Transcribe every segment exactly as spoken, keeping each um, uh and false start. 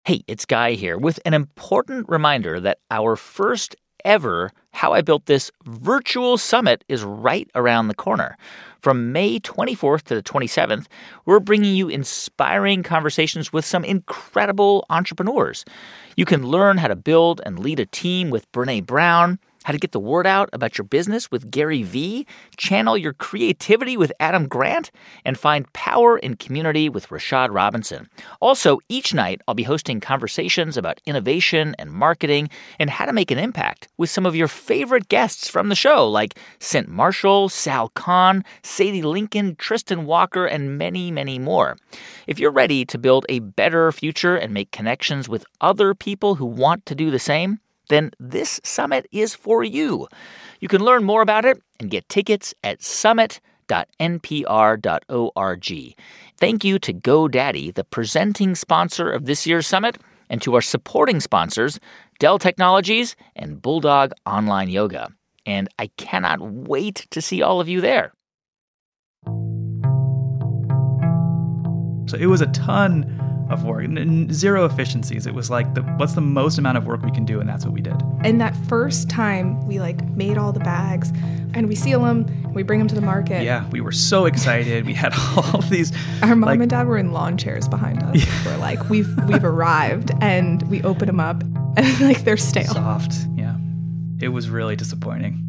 Hey, it's Guy here with an important reminder that our first ever How I Built This virtual summit is right around the corner. From May twenty-fourth to the twenty-seventh, we're bringing you inspiring conversations with some incredible entrepreneurs. You can learn how to build and lead a team with Brené Brown, how to get the word out about your business with Gary Vee, channel your creativity with Adam Grant, and find power in community with Rashad Robinson. Also, each night I'll be hosting conversations about innovation and marketing and how to make an impact with some of your favorite guests from the show, like Cent Marshall, Sal Khan, Sadie Lincoln, Tristan Walker, and many, many more. If you're ready to build a better future and make connections with other people who want to do the same, then this summit is for you. You can learn more about it and get tickets at summit dot n p r dot org. Thank you to GoDaddy, the presenting sponsor of this year's summit, and to our supporting sponsors, Dell Technologies and Bulldog Online Yoga. And I cannot wait to see all of you there. So it was a ton of work, and zero efficiencies. It was like, the, what's the most amount of work we can do, and that's what we did. And that first time, we like made all the bags, and we seal them, and we bring them to the market. Yeah, we were so excited. We had all these. Our mom like, and dad were in lawn chairs behind us. Yeah. We're like, we've we've arrived, and we open them up, and like they're stale. Soft, yeah. It was really disappointing.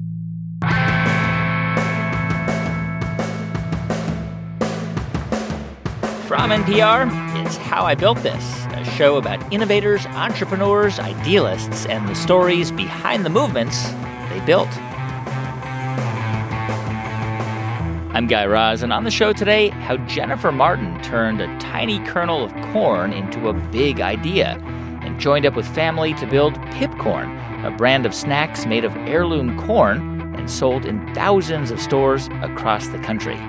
From N P R, it's How I Built This, a show about innovators, entrepreneurs, idealists, and the stories behind the movements they built. I'm Guy Raz, and on the show today, how Jennifer Martin turned a tiny kernel of corn into a big idea and joined up with family to build Pipcorn, a brand of snacks made of heirloom corn and sold in thousands of stores across the country.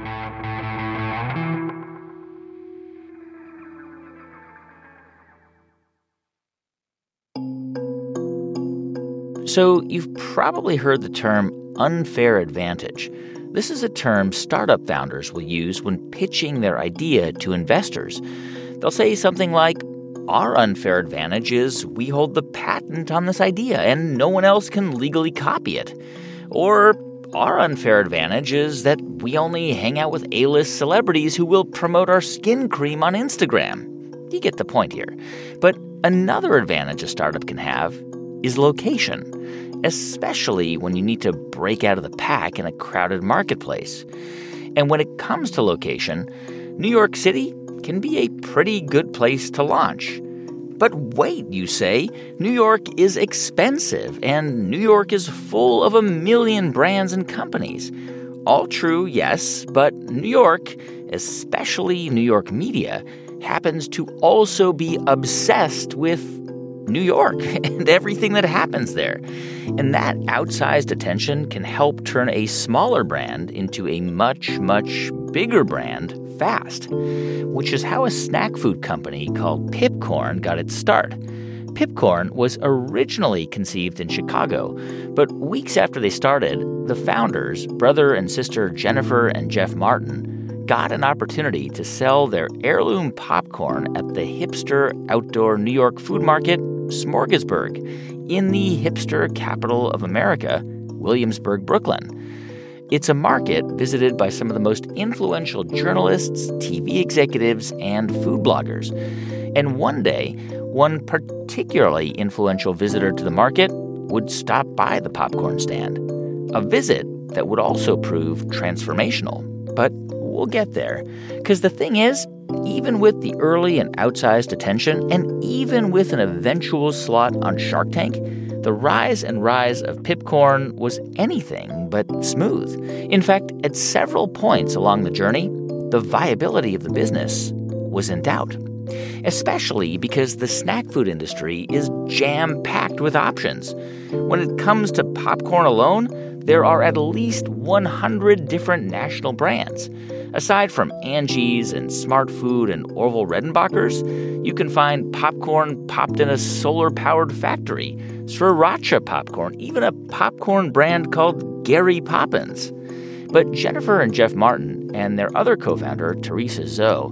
So you've probably heard the term unfair advantage. This is a term startup founders will use when pitching their idea to investors. They'll say something like, our unfair advantage is we hold the patent on this idea and no one else can legally copy it. Or our unfair advantage is that we only hang out with A-list celebrities who will promote our skin cream on Instagram. You get the point here. But another advantage a startup can have is location, especially when you need to break out of the pack in a crowded marketplace. And when it comes to location, New York City can be a pretty good place to launch. But wait, you say, New York is expensive, and New York is full of a million brands and companies. All true, yes, but New York, especially New York media, happens to also be obsessed with New York and everything that happens there. And that outsized attention can help turn a smaller brand into a much, much bigger brand fast, which is how a snack food company called Pipcorn got its start. Pipcorn was originally conceived in Chicago, but weeks after they started, the founders, brother and sister Jennifer and Jeff Martin, got an opportunity to sell their heirloom popcorn at the hipster outdoor New York food market, Smorgasburg, in the hipster capital of America, Williamsburg, Brooklyn. It's a market visited by some of the most influential journalists, T V executives, and food bloggers. And one day, one particularly influential visitor to the market would stop by the popcorn stand, a visit that would also prove transformational. But we'll get there, because the thing is, even with the early and outsized attention, and even with an eventual slot on Shark Tank, the rise and rise of Pipcorn was anything but smooth. In fact, at several points along the journey, the viability of the business was in doubt, especially because the snack food industry is jam-packed with options. When it comes to popcorn alone, there are at least one hundred different national brands. Aside from Angie's and Smart Food and Orville Redenbacher's, you can find popcorn popped in a solar-powered factory, Sriracha popcorn, even a popcorn brand called Gary Poppins. But Jennifer and Jeff Martin and their other co-founder, Teresa Zoe,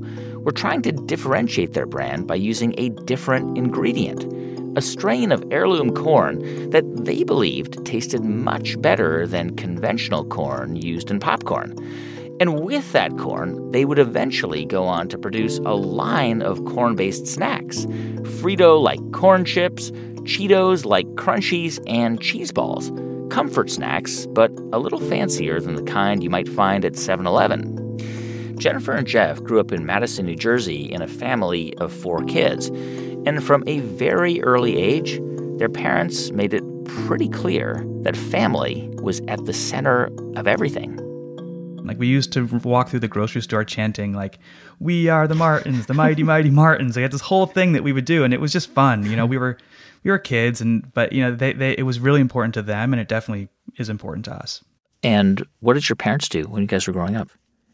were trying to differentiate their brand by using a different ingredient, a strain of heirloom corn that they believed tasted much better than conventional corn used in popcorn. And with that corn, they would eventually go on to produce a line of corn-based snacks, Frito-like corn chips, Cheetos like Crunchies, and cheese balls. Comfort snacks, but a little fancier than the kind you might find at seven eleven. Jennifer and Jeff grew up in Madison, New Jersey in a family of four kids. And from a very early age, their parents made it pretty clear that family was at the center of everything. Like, we used to walk through the grocery store chanting, like, "We are the Martins, the mighty, mighty Martins." They had this whole thing that we would do, and it was just fun. You know, we were we were kids, and but, you know, they, they it was really important to them, and it definitely is important to us. And what did your parents do when you guys were growing up?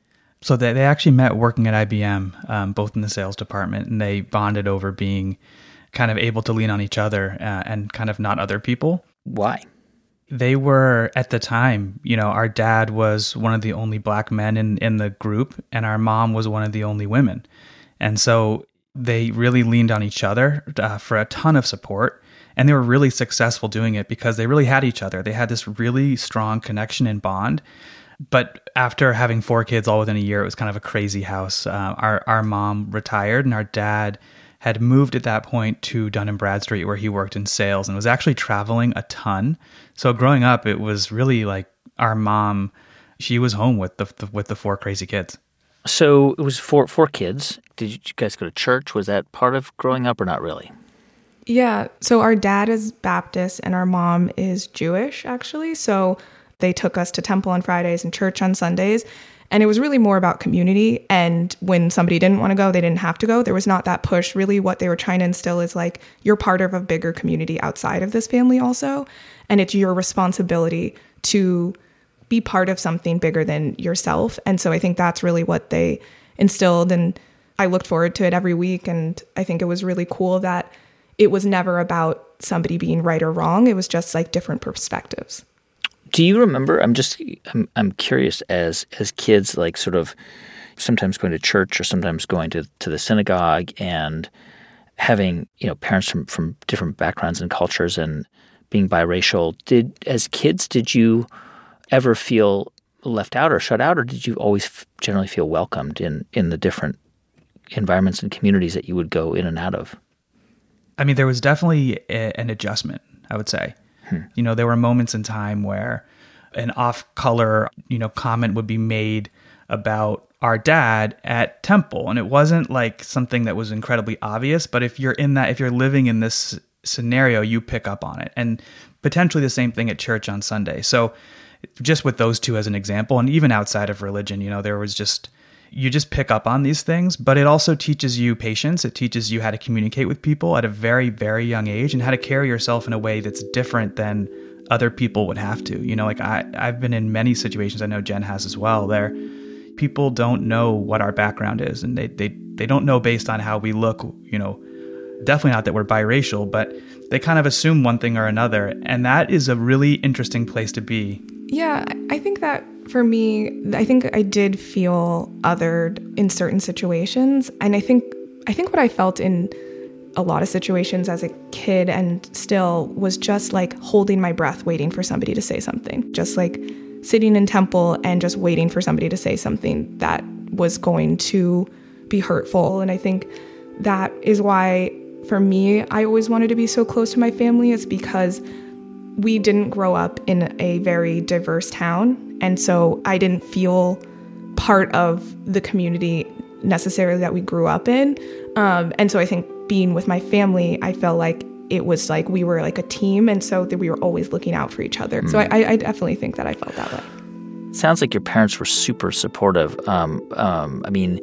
So they, they actually met working at I B M, um, both in the sales department, and they bonded over being kind of able to lean on each other uh, and kind of not other people. Why? They were, at the time, you know, our dad was one of the only black men in, in the group, and our mom was one of the only women. And so they really leaned on each other uh, for a ton of support, and they were really successful doing it because they really had each other. They had this really strong connection and bond. But after having four kids all within a year, it was kind of a crazy house. Uh, our, our mom retired, and our dad had moved at that point to Dun and Bradstreet, where he worked in sales and was actually traveling a ton. So growing up, it was really like our mom, she was home with the, the with the four crazy kids. So it was four four kids. Did you guys go to church? Was that part of growing up or not really? Yeah. So our dad is Baptist and our mom is Jewish, actually. So they took us to temple on Fridays and church on Sundays. And it was really more about community. And when somebody didn't want to go, they didn't have to go. There was not that push. Really, what they were trying to instill is like, you're part of a bigger community outside of this family also. And it's your responsibility to be part of something bigger than yourself. And so I think that's really what they instilled. And I looked forward to it every week. And I think it was really cool that it was never about somebody being right or wrong. It was just like different perspectives. Do you remember, I'm just, I'm, I'm curious, as as kids, like sort of sometimes going to church or sometimes going to, to the synagogue and having, you know, parents from, from different backgrounds and cultures and being biracial, did, as kids, did you ever feel left out or shut out, or did you always f- generally feel welcomed in, in the different environments and communities that you would go in and out of? I mean, there was definitely a, an adjustment, I would say. Hmm. You know, there were moments in time where an off-color, you know, comment would be made about our dad at temple. And it wasn't like something that was incredibly obvious, but if you're in that, if you're living in this scenario, you pick up on it. And potentially the same thing at church on Sunday. So just with those two as an example, and even outside of religion, you know, there was just, you just pick up on these things, but it also teaches you patience. It teaches you how to communicate with people at a very, very young age and how to carry yourself in a way that's different than other people would have to. You know, like I, I've been in many situations, I know Jen has as well, there people don't know what our background is, and they, they, they don't know based on how we look, you know, definitely not that we're biracial, but they kind of assume one thing or another. And that is a really interesting place to be. Yeah, I think that for me, I think I did feel othered in certain situations. And I think I think what I felt in a lot of situations as a kid and still was just like holding my breath, waiting for somebody to say something. Just like sitting in temple and just waiting for somebody to say something that was going to be hurtful. And I think that is why, for me, I always wanted to be so close to my family, is because we didn't grow up in a very diverse town. And so I didn't feel part of the community necessarily that we grew up in. Um, and so I think being with my family, I felt like it was like we were like a team. And so that we were always looking out for each other. Mm. So I, I definitely think that I felt that way. Sounds like your parents were super supportive. Um, um, I mean,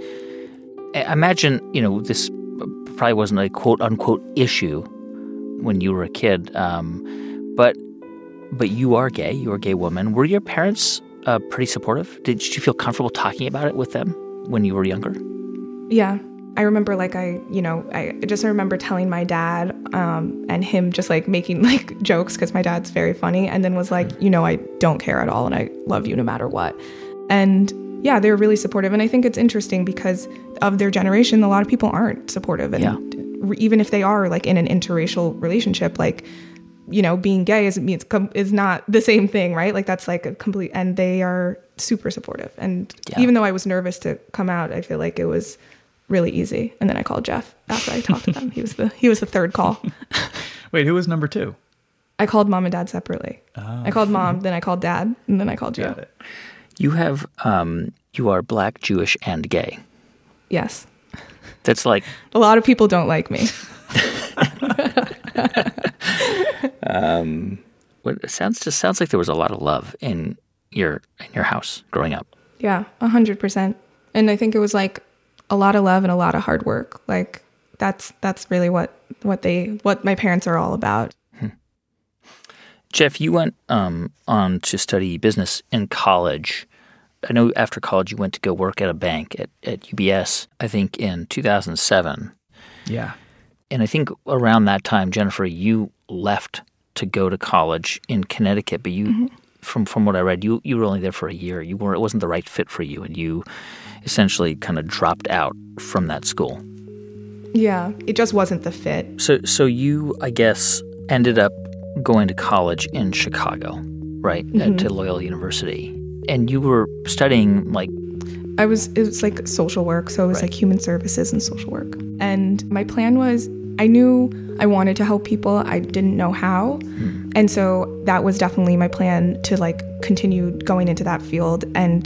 I imagine, you know, this probably wasn't a quote unquote issue when you were a kid. Um, but but you are gay. You are a gay woman. Were your parents uh, pretty supportive? Did you feel comfortable talking about it with them when you were younger? Yeah. I remember like I, you know, I just remember telling my dad um, and him just like making like jokes because my dad's very funny, and then was like, you know, I don't care at all and I love you no matter what. And yeah, they're really supportive. And I think it's interesting because of their generation, a lot of people aren't supportive. And yeah. even if they are like in an interracial relationship, like, you know, being gay is means is not the same thing, right? Like that's like a complete, and they are super supportive. And yeah. even though I was nervous to come out, I feel like it was really easy. And then I called Jeff after I talked to them. He was the he was the third call. Wait, who was number two? I called mom and dad separately. Oh. I called mom, then I called dad, and then I called you. Got it. You have um, you are Black, Jewish, and gay. Yes. That's like a lot of people don't like me. um, what it sounds just sounds like there was a lot of love in your in your house growing up. Yeah, a hundred percent. And I think it was like a lot of love and a lot of hard work. Like that's that's really what what they what my parents are all about. Hmm. Jeff, you went um, on to study business in college. I know after college you went to go work at a bank at, at U B S, I think in two thousand seven. Yeah. And I think around that time, Jennifer, you left to go to college in Connecticut, but you, mm-hmm. from from what I read, you, you were only there for a year. You were it wasn't the right fit for you, and you essentially kind of dropped out from that school. Yeah, it just wasn't the fit. So so you, I guess, ended up going to college in Chicago, right, mm-hmm. at, to Loyola University. And you were studying, like... I was, it was like social work, so it was right. like human services and social work. And my plan was, I knew I wanted to help people, I didn't know how. Hmm. And so that was definitely my plan to like continue going into that field. And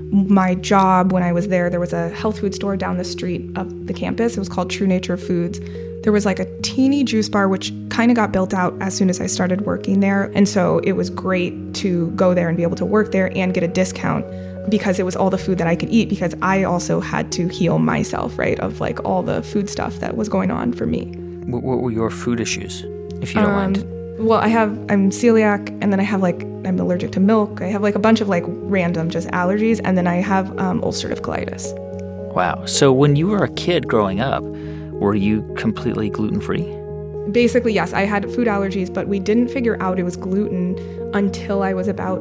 my job when I was there, there was a health food store down the street of the campus. It was called True Nature Foods. There was like a teeny juice bar, which kind of got built out as soon as I started working there. And so it was great to go there and be able to work there and get a discount because it was all the food that I could eat, because I also had to heal myself, right, of like all the food stuff that was going on for me. What, what were your food issues, if you don't um, mind? Well, I have, I'm celiac, and then I have like, I'm allergic to milk. I have like a bunch of like random just allergies, and then I have um, ulcerative colitis. Wow. So when you were a kid growing up, were you completely gluten-free? Basically, yes. I had food allergies, but we didn't figure out it was gluten until I was about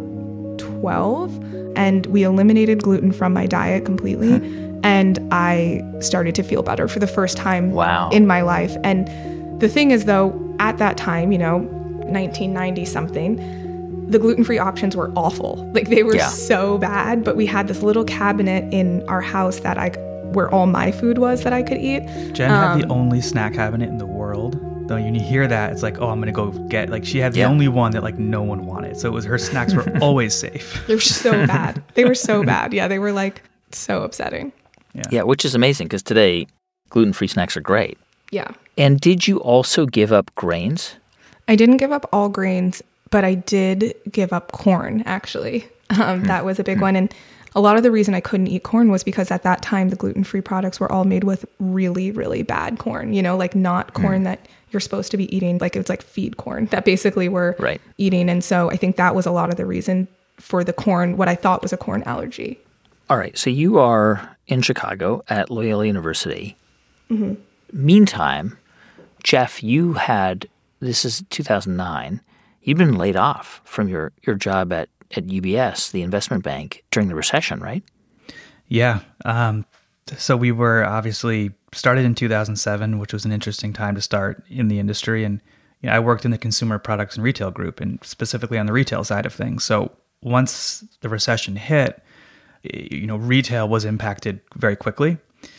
twelve, and we eliminated gluten from my diet completely, and I started to feel better for the first time wow. in my life. And the thing is, though, at that time, you know, nineteen ninety something, the gluten-free options were awful. Like they were yeah. so bad, but we had this little cabinet in our house that I where all my food was that I could eat. Jen um, had the only snack cabinet in the world. Though when you hear that, it's like, oh, I'm going to go get, like she had the yeah. only one that like no one wanted. So it was, her snacks were always safe. They were so bad. They were so bad. Yeah, they were like so upsetting. Yeah, yeah which is amazing because today gluten-free snacks are great. Yeah. And did you also give up grains? I didn't give up all grains, but I did give up corn, actually. Um, mm. That was a big mm. one. And a lot of the reason I couldn't eat corn was because at that time, the gluten-free products were all made with really, really bad corn, you know, like not corn mm. that you're supposed to be eating. Like it was like feed corn that basically we're right. eating. And so I think that was a lot of the reason for the corn, what I thought was a corn allergy. All right. So you are in Chicago at Loyola University. Mm-hmm. Meantime, Jeff, you had, this is two thousand nine, you'd been laid off from your, your job at at U B S, the investment bank, during the recession, right? Yeah. Um, so we were obviously started in two thousand seven, which was an interesting time to start in the industry. And you know, I worked in the consumer products and retail group, and specifically on the retail side of things. So once the recession hit, you know, retail was impacted very quickly.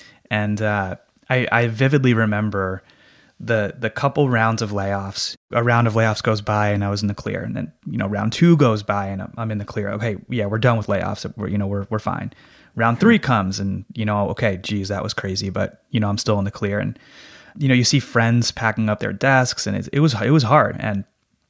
And uh, I, I vividly remember the the couple rounds of layoffs. A round of layoffs goes by and I was in the clear, and then you know round two goes by and I'm, I'm in the clear. Okay, yeah, we're done with layoffs. We're you know we're we're fine. Round three comes and you know okay, geez, that was crazy, but you know I'm still in the clear. And you know you see friends packing up their desks, and it, it was it was hard. And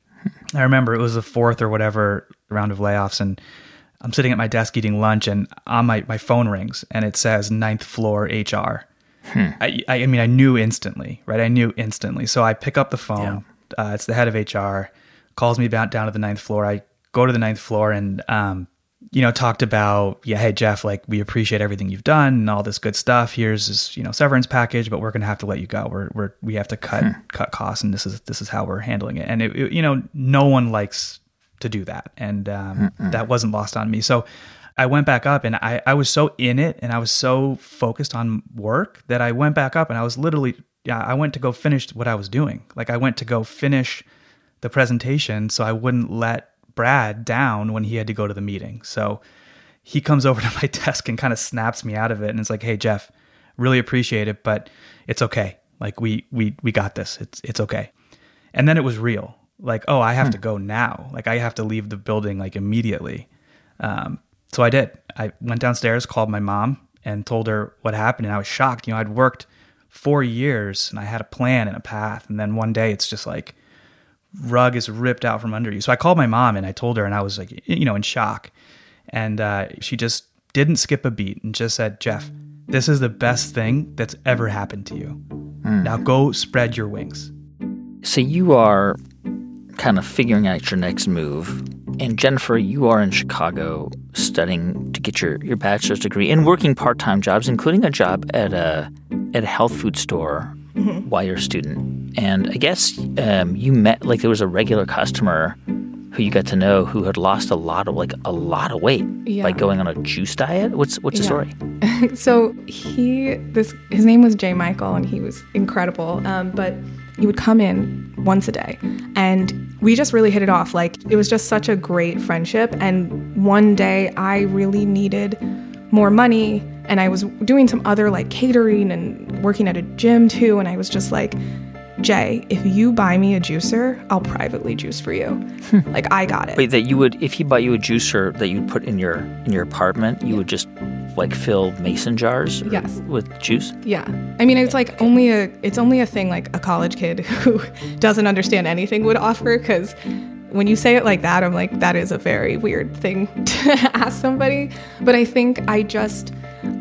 I remember it was the fourth or whatever round of layoffs, and I'm sitting at my desk eating lunch, and on my my phone rings and it says ninth floor H R. Hmm. I, I mean, I knew instantly, right? I knew instantly. So I pick up the phone. Yeah. Uh, it's the head of H R, calls me down, down to the ninth floor. I go to the ninth floor and, um, you know, talked about, yeah, hey, Jeff, like, we appreciate everything you've done and all this good stuff. Here's this, you know, severance package, but we're going to have to let you go. We're, we're, we have to cut, hmm. cut costs, and this is, this is how we're handling it. And, it, it, you know, no one likes to do that. And um, that wasn't lost on me. So I went back up and I, I was so in it and I was so focused on work that I went back up and I was literally, yeah, I went to go finish what I was doing. Like I went to go finish the presentation so I wouldn't let Brad down when he had to go to the meeting. So he comes over to my desk and kind of snaps me out of it. And it's like, hey, Jeff, really appreciate it, but it's okay. Like we, we, we got this. It's, it's okay. And then it was real. Like, oh, I have hmm. to go now. Like I have to leave the building like immediately. Um, so I did. I went downstairs, called my mom and told her what happened. And I was shocked. You know, I'd worked four years and I had a plan and a path. And then one day it's just like rug is ripped out from under you. So I called my mom and I told her and I was like, you know, in shock. And uh, she just didn't skip a beat and just said, Jeff, this is the best thing that's ever happened to you. Mm. Now go spread your wings. So you are kind of figuring out your next move. And Jennifer, you are in Chicago studying to get your, your bachelor's degree and working part-time jobs, including a job at a at a health food store mm-hmm. while you're a student. And I guess um, you met, like there was a regular customer who you got to know who had lost a lot of, like a lot of weight yeah. by going on a juice diet. What's what's the yeah. story? So he, this his name was Jay Michael, and he was incredible. Um, but he would come in once a day, and we just really hit it off. Like it was just such a great friendship. And one day I really needed more money, and I was doing some other like catering and working at a gym too. And I was just like, Jay, if you buy me a juicer, I'll privately juice for you. Like I got it. Wait, that you would, if he bought you a juicer that you'd put in your in your apartment, you yeah. would just like fill mason jars yes. with juice? Yeah. I mean, it's like only a, it's only a thing like a college kid who doesn't understand anything would offer, because when you say it like that, I'm like, that is a very weird thing to ask somebody. But I think I just,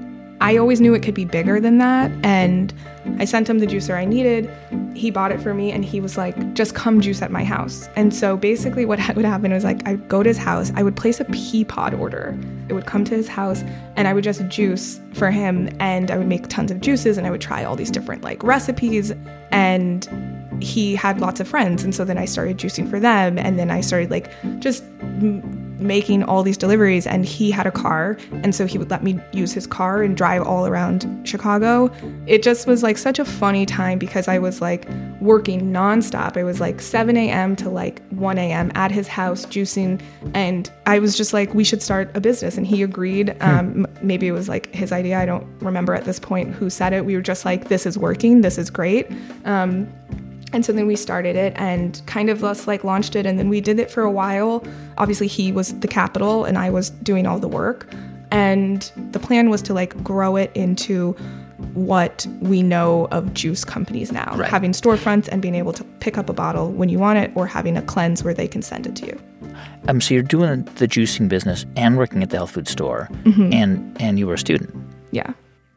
I always knew it could be bigger than that. And I sent him the juicer I needed. He bought it for me, and he was like, just come juice at my house. And so basically what would happen was like, I'd go to his house, I would place a pea pod order. It would come to his house, and I would just juice for him, and I would make tons of juices, and I would try all these different like recipes. And he had lots of friends, and so then I started juicing for them, and then I started like just m- making all these deliveries. And he had a car, and so he would let me use his car and drive all around Chicago. It just was like such a funny time, because I was like working nonstop. I was like seven a.m. to like one a.m. at his house juicing, and I was just like, we should start a business. And he agreed. Um, maybe it was like his idea. I don't remember at this point who said it. We were just like, this is working. This is great. Um, And so then we started it and kind of just like launched it. And then we did it for a while. Obviously, he was the capital and I was doing all the work. And the plan was to like grow it into what we know of juice companies now, right. having storefronts and being able to pick up a bottle when you want it, or having a cleanse where they can send it to you. Um, so you're doing the juicing business and working at the health food store, mm-hmm. and, and you were a student. Yeah.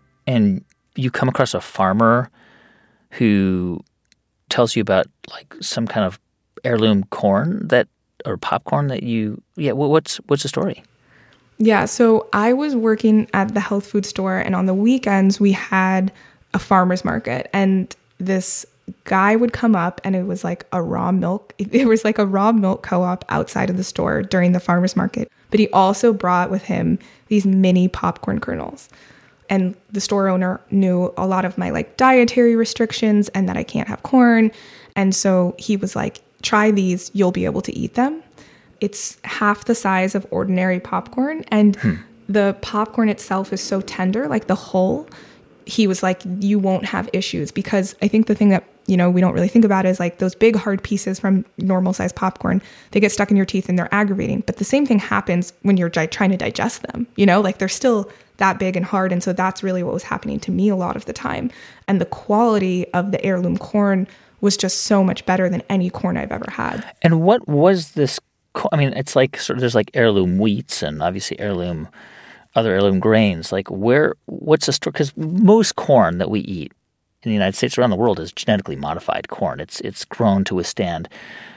And you come across a farmer who tells you about like some kind of heirloom corn that or popcorn that you yeah what's what's the story? Yeah, so I was working at the health food store, and on the weekends we had a farmer's market, and this guy would come up, and it was like a raw milk it was like a raw milk co-op outside of the store during the farmer's market, but he also brought with him these mini popcorn kernels. And the store owner knew a lot of my like dietary restrictions and that I can't have corn. And so he was like, try these, you'll be able to eat them. It's half the size of ordinary popcorn. And hmm. the popcorn itself is so tender, like the hull. He was like, you won't have issues, because I think the thing that, you know, we don't really think about is like those big hard pieces from normal size popcorn, they get stuck in your teeth and they're aggravating. But the same thing happens when you're di- trying to digest them, you know, like they're still that big and hard. And so that's really what was happening to me a lot of the time. And the quality of the heirloom corn was just so much better than any corn I've ever had. And what was this? Co- I mean, it's like sort of, there's like heirloom wheats and obviously heirloom, other heirloom grains. Like where, what's the story? Because most corn that we eat in the United States, around the world, is genetically modified corn. It's it's grown to withstand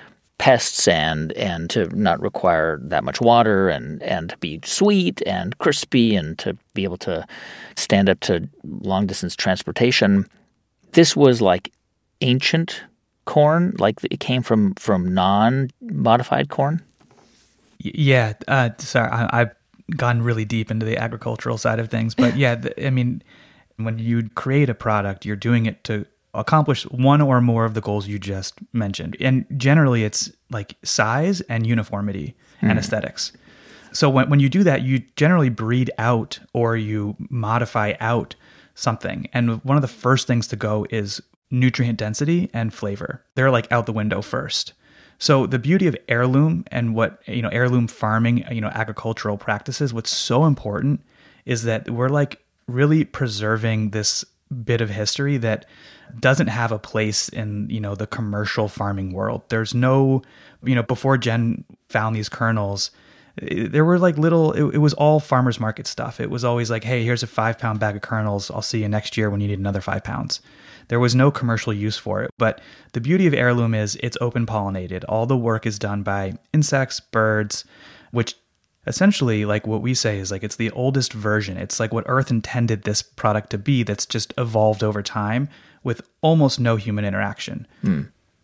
pests and and to not require that much water and, and to be sweet and crispy and to be able to stand up to long-distance transportation. This was like ancient corn, like it came from, from non-modified corn? Yeah. Uh, sorry, I, I gone really deep into the agricultural side of things. But yeah, the, I mean, when you create a product, you're doing it to accomplish one or more of the goals you just mentioned. And generally it's like size and uniformity mm. and aesthetics. So when when you do that, you generally breed out or you modify out something. And one of the first things to go is nutrient density and flavor. They're like out the window first. So the beauty of heirloom and what, you know, heirloom farming, you know, agricultural practices, what's so important is that we're like really preserving this bit of history that doesn't have a place in, you know, the commercial farming world. There's no, you know, before Jen found these kernels, there were like little, it, it was all farmers market stuff. It was always like, hey, here's a five pound bag of kernels. I'll see you next year when you need another five pounds. There was no commercial use for it. But the beauty of heirloom is it's open pollinated. All the work is done by insects, birds, which essentially, like what we say is like, it's the oldest version. It's like what Earth intended this product to be that's just evolved over time with almost no human interaction. Hmm.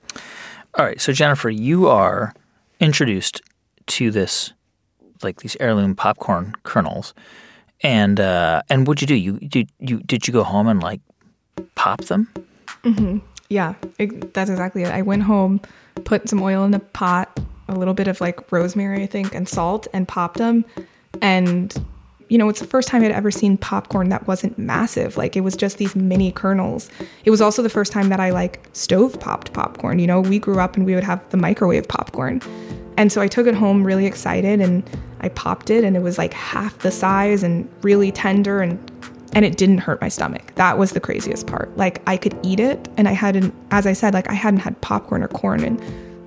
All right. So Jennifer, you are introduced to this, like these heirloom popcorn kernels. And, uh, and what'd you do? You did you, did you go home and like pop them? Mm-hmm. Yeah, it, that's exactly it. I went home, put some oil in a pot, a little bit of like rosemary, I think, and salt, and popped them. And, you know, it's the first time I'd ever seen popcorn that wasn't massive. Like, it was just these mini kernels. It was also the first time that I like stove popped popcorn. You know, we grew up and we would have the microwave popcorn. And so I took it home really excited and I popped it, and it was like half the size and really tender, and and it didn't hurt my stomach. That was the craziest part. Like, I could eat it, and I hadn't, as I said, like I hadn't had popcorn or corn in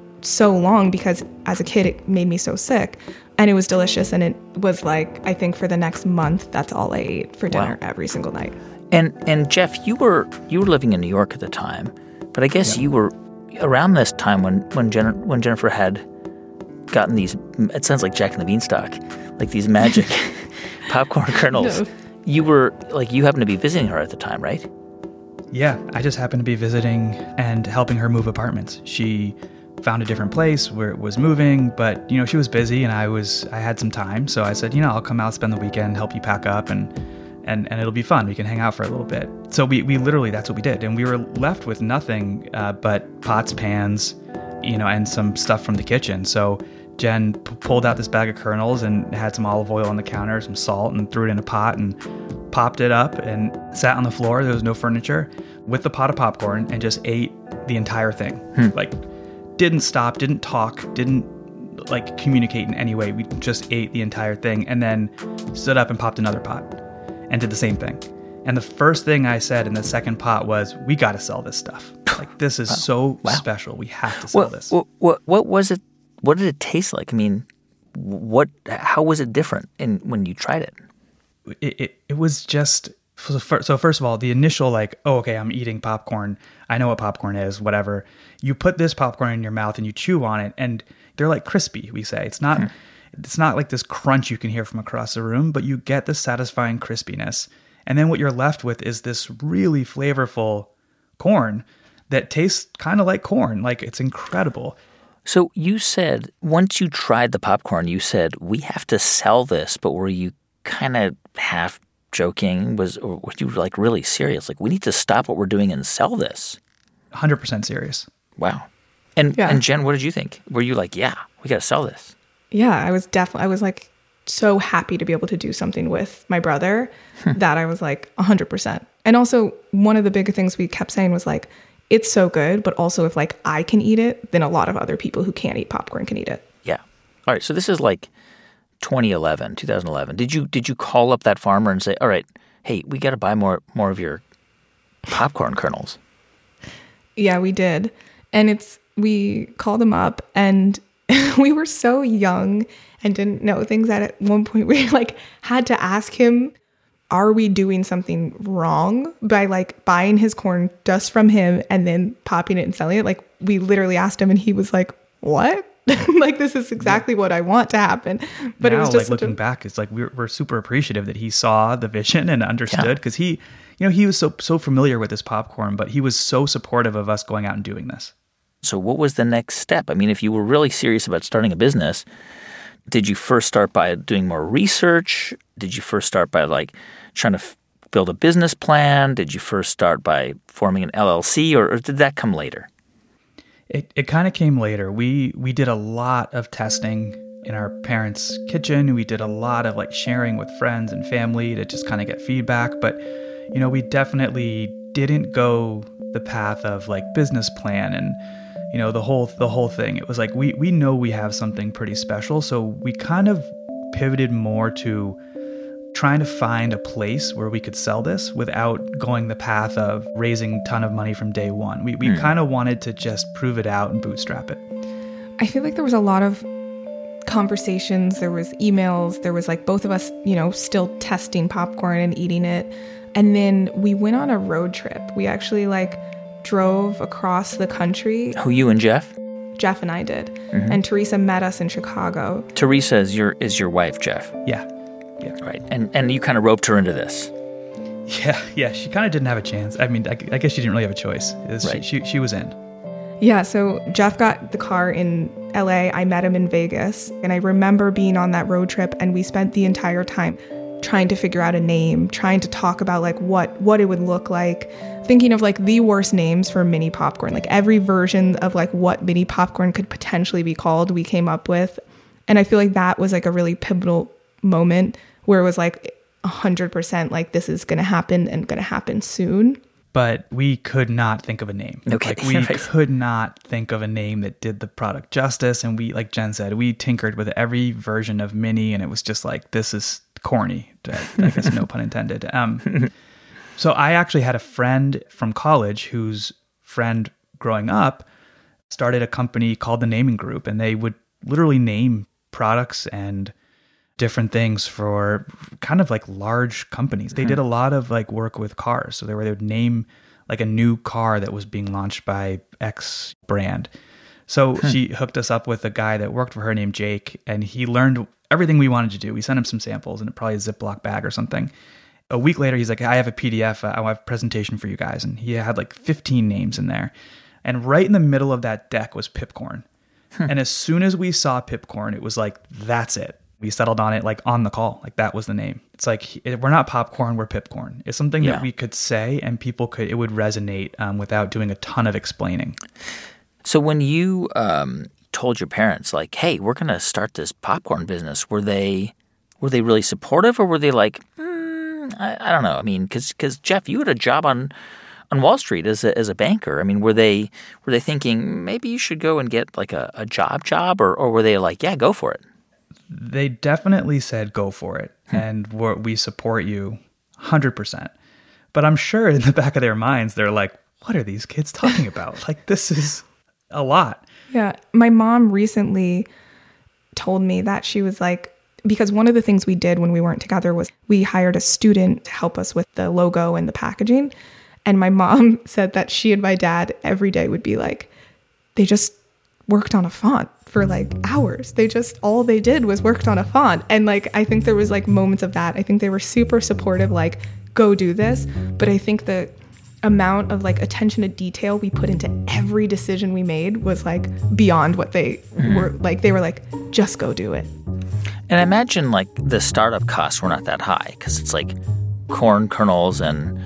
so long because as a kid it made me so sick, and it was delicious. And it was like, I think for the next month, that's all I ate for dinner. Wow. Every single night. And and Jeff, you were you were living in New York at the time, but I guess yeah. you were around this time when when, Jen, when Jennifer had gotten these. It sounds like Jack and the Beanstalk, like these magic popcorn kernels. No. You were like you happened to be visiting her at the time, right? Yeah, I just happened to be visiting and helping her move apartments. She found a different place where it was moving, but you know, she was busy and I was I had some time, so I said, you know, I'll come out, spend the weekend, help you pack up, and and and it'll be fun. We can hang out for a little bit. So we we literally that's what we did, and we were left with nothing uh, but pots, pans, you know, and some stuff from the kitchen. So Jen p- pulled out this bag of kernels and had some olive oil on the counter, some salt, and threw it in a pot and popped it up and sat on the floor. There was no furniture with the pot of popcorn and just ate the entire thing. Hmm. Like, didn't stop, didn't talk, didn't like communicate in any way. We just ate the entire thing and then stood up and popped another pot and did the same thing. And the first thing I said in the second pot was, we got to sell this stuff. Like, this is wow. so wow. special. We have to sell what, this. What, what, what was it? What did it taste like? I mean, what? How was it different in when you tried it? It it, it was just so first of all, the initial like, oh, okay, I'm eating popcorn. I know what popcorn is. Whatever. You put this popcorn in your mouth and you chew on it, and they're like crispy. We say it's not. Hmm. It's not like this crunch you can hear from across the room, but you get the satisfying crispiness, and then what you're left with is this really flavorful corn that tastes kind of like corn. Like, it's incredible. So you said once you tried the popcorn, you said, we have to sell this, but were you kind of half joking? Was or were you like really serious? Like, we need to stop what we're doing and sell this? one hundred percent serious. Wow. And yeah. and Jen, what did you think? Were you like, yeah, we got to sell this? Yeah, I was definitely, I was like so happy to be able to do something with my brother that I was like one hundred percent. And also, one of the big things we kept saying was like, it's so good, but also if like I can eat it, then a lot of other people who can't eat popcorn can eat it. Yeah. All right. So this is like twenty eleven, twenty eleven. Did you did you call up that farmer and say, all right, hey, we got to buy more more of your popcorn kernels? Yeah, we did. And it's we called him up, and we were so young and didn't know things that at one point we like had to ask him, are we doing something wrong by like buying his corn just from him and then popping it and selling it? Like, we literally asked him and he was like, what? Like, this is exactly yeah. what I want to happen. But now, it was just like looking a- back, it's like we're, we're super appreciative that he saw the vision and understood, because yeah. he, you know, he was so, so familiar with this popcorn, but he was so supportive of us going out and doing this. So what was the next step? I mean, if you were really serious about starting a business, did you first start by doing more research? Did you first start by like trying to f- build a business plan? Did you first start by forming an L L C, or, or did that come later? It it kind of came later. We we did a lot of testing in our parents' kitchen. We did a lot of like sharing with friends and family to just kind of get feedback. But, you know, we definitely didn't go the path of like business plan and, you know, the whole the whole thing. It was like we we know we have something pretty special, so we kind of pivoted more to trying to find a place where we could sell this without going the path of raising a ton of money from day one. We we mm. kind of wanted to just prove it out and bootstrap it. I feel like there was a lot of conversations, there was emails, there was like both of us, you know, still testing popcorn and eating it. And then we went on a road trip. We actually like drove across the country. Who, you and Jeff? Jeff and I did. Mm-hmm. And Teresa met us in Chicago. Teresa is your is your wife, Jeff? Yeah. Yeah. Right. And and you kind of roped her into this. Yeah. Yeah. She kind of didn't have a chance. I mean, I, I guess she didn't really have a choice. Was, right. She, she, she was in. Yeah. So Jeff got the car in L A. I met him in Vegas. And I remember being on that road trip, and we spent the entire time trying to figure out a name, trying to talk about like what, what it would look like, thinking of like the worst names for mini popcorn, like every version of like what mini popcorn could potentially be called, we came up with. And I feel like that was like a really pivotal moment where it was like one hundred percent like this is going to happen and going to happen soon. But we could not think of a name. Okay. Like we right. could not think of a name that did the product justice. And we, like Jen said, we tinkered with every version of Mini, and it was just like, this is corny. I guess no pun intended. Um, so I actually had a friend from college whose friend growing up started a company called the Naming Group, and they would literally name products and different things for kind of like large companies. They did a lot of like work with cars. So they were, they would name like a new car that was being launched by X brand. So hmm. she hooked us up with a guy that worked for her named Jake, and he learned everything we wanted to do. We sent him some samples in probably a Ziploc bag or something. A week later, he's like, I have a P D F. I have a presentation for you guys. And he had like fifteen names in there. And right in the middle of that deck was Pipcorn. Hmm. And as soon as we saw Pipcorn, it was like, that's it. We settled on it like on the call. Like that was the name. It's like, we're not popcorn, we're Pipcorn. It's something yeah. that we could say and people could, it would resonate um, without doing a ton of explaining. So when you um, told your parents like, hey, we're going to start this popcorn business, were they were they really supportive, or were they like, mm, I, I don't know. I mean, because because Jeff, you had a job on on Wall Street as a, as a banker. I mean, were they were they thinking maybe you should go and get like a, a job job, or, or were they like, yeah, go for it? They definitely said go for it, hmm. and we're, we support you one hundred percent. But I'm sure in the back of their minds, they're like, what are these kids talking about? Like, this is a lot. Yeah. My mom recently told me that she was like, because one of the things we did when we weren't together was we hired a student to help us with the logo and the packaging. And my mom said that she and my dad every day would be like, they just worked on a font for like hours. They just, all they did was worked on a font. And like, I think there was like moments of that. I think they were super supportive, like, go do this. But I think the amount of like attention to detail we put into every decision we made was like beyond what they mm-hmm. were like. They were like, just go do it. And I imagine like the startup costs were not that high because it's like corn kernels and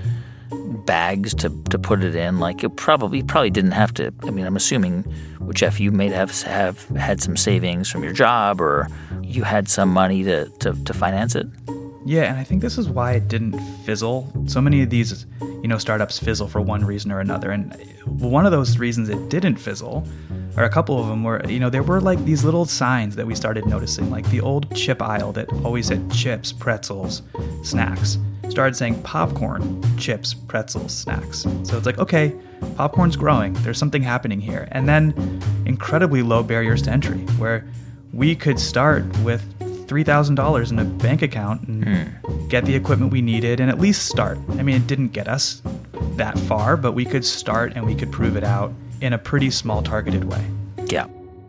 bags to, to put it in. Like it probably probably didn't have to. I mean, I'm assuming, well, Jeff, you may have have had some savings from your job, or you had some money to, to, to finance it. Yeah, and I think this is why it didn't fizzle. So many of these, you know, startups fizzle for one reason or another. And one of those reasons it didn't fizzle, or a couple of them were, you know, there were like these little signs that we started noticing, like the old chip aisle that always said chips, pretzels, snacks, started saying popcorn, chips, pretzels, snacks. So it's like, okay, popcorn's growing. There's something happening here. And then incredibly low barriers to entry, where we could start with three thousand dollars in a bank account and hmm. get the equipment we needed and at least start. I mean, it didn't get us that far, but we could start and we could prove it out in a pretty small targeted way. Yeah.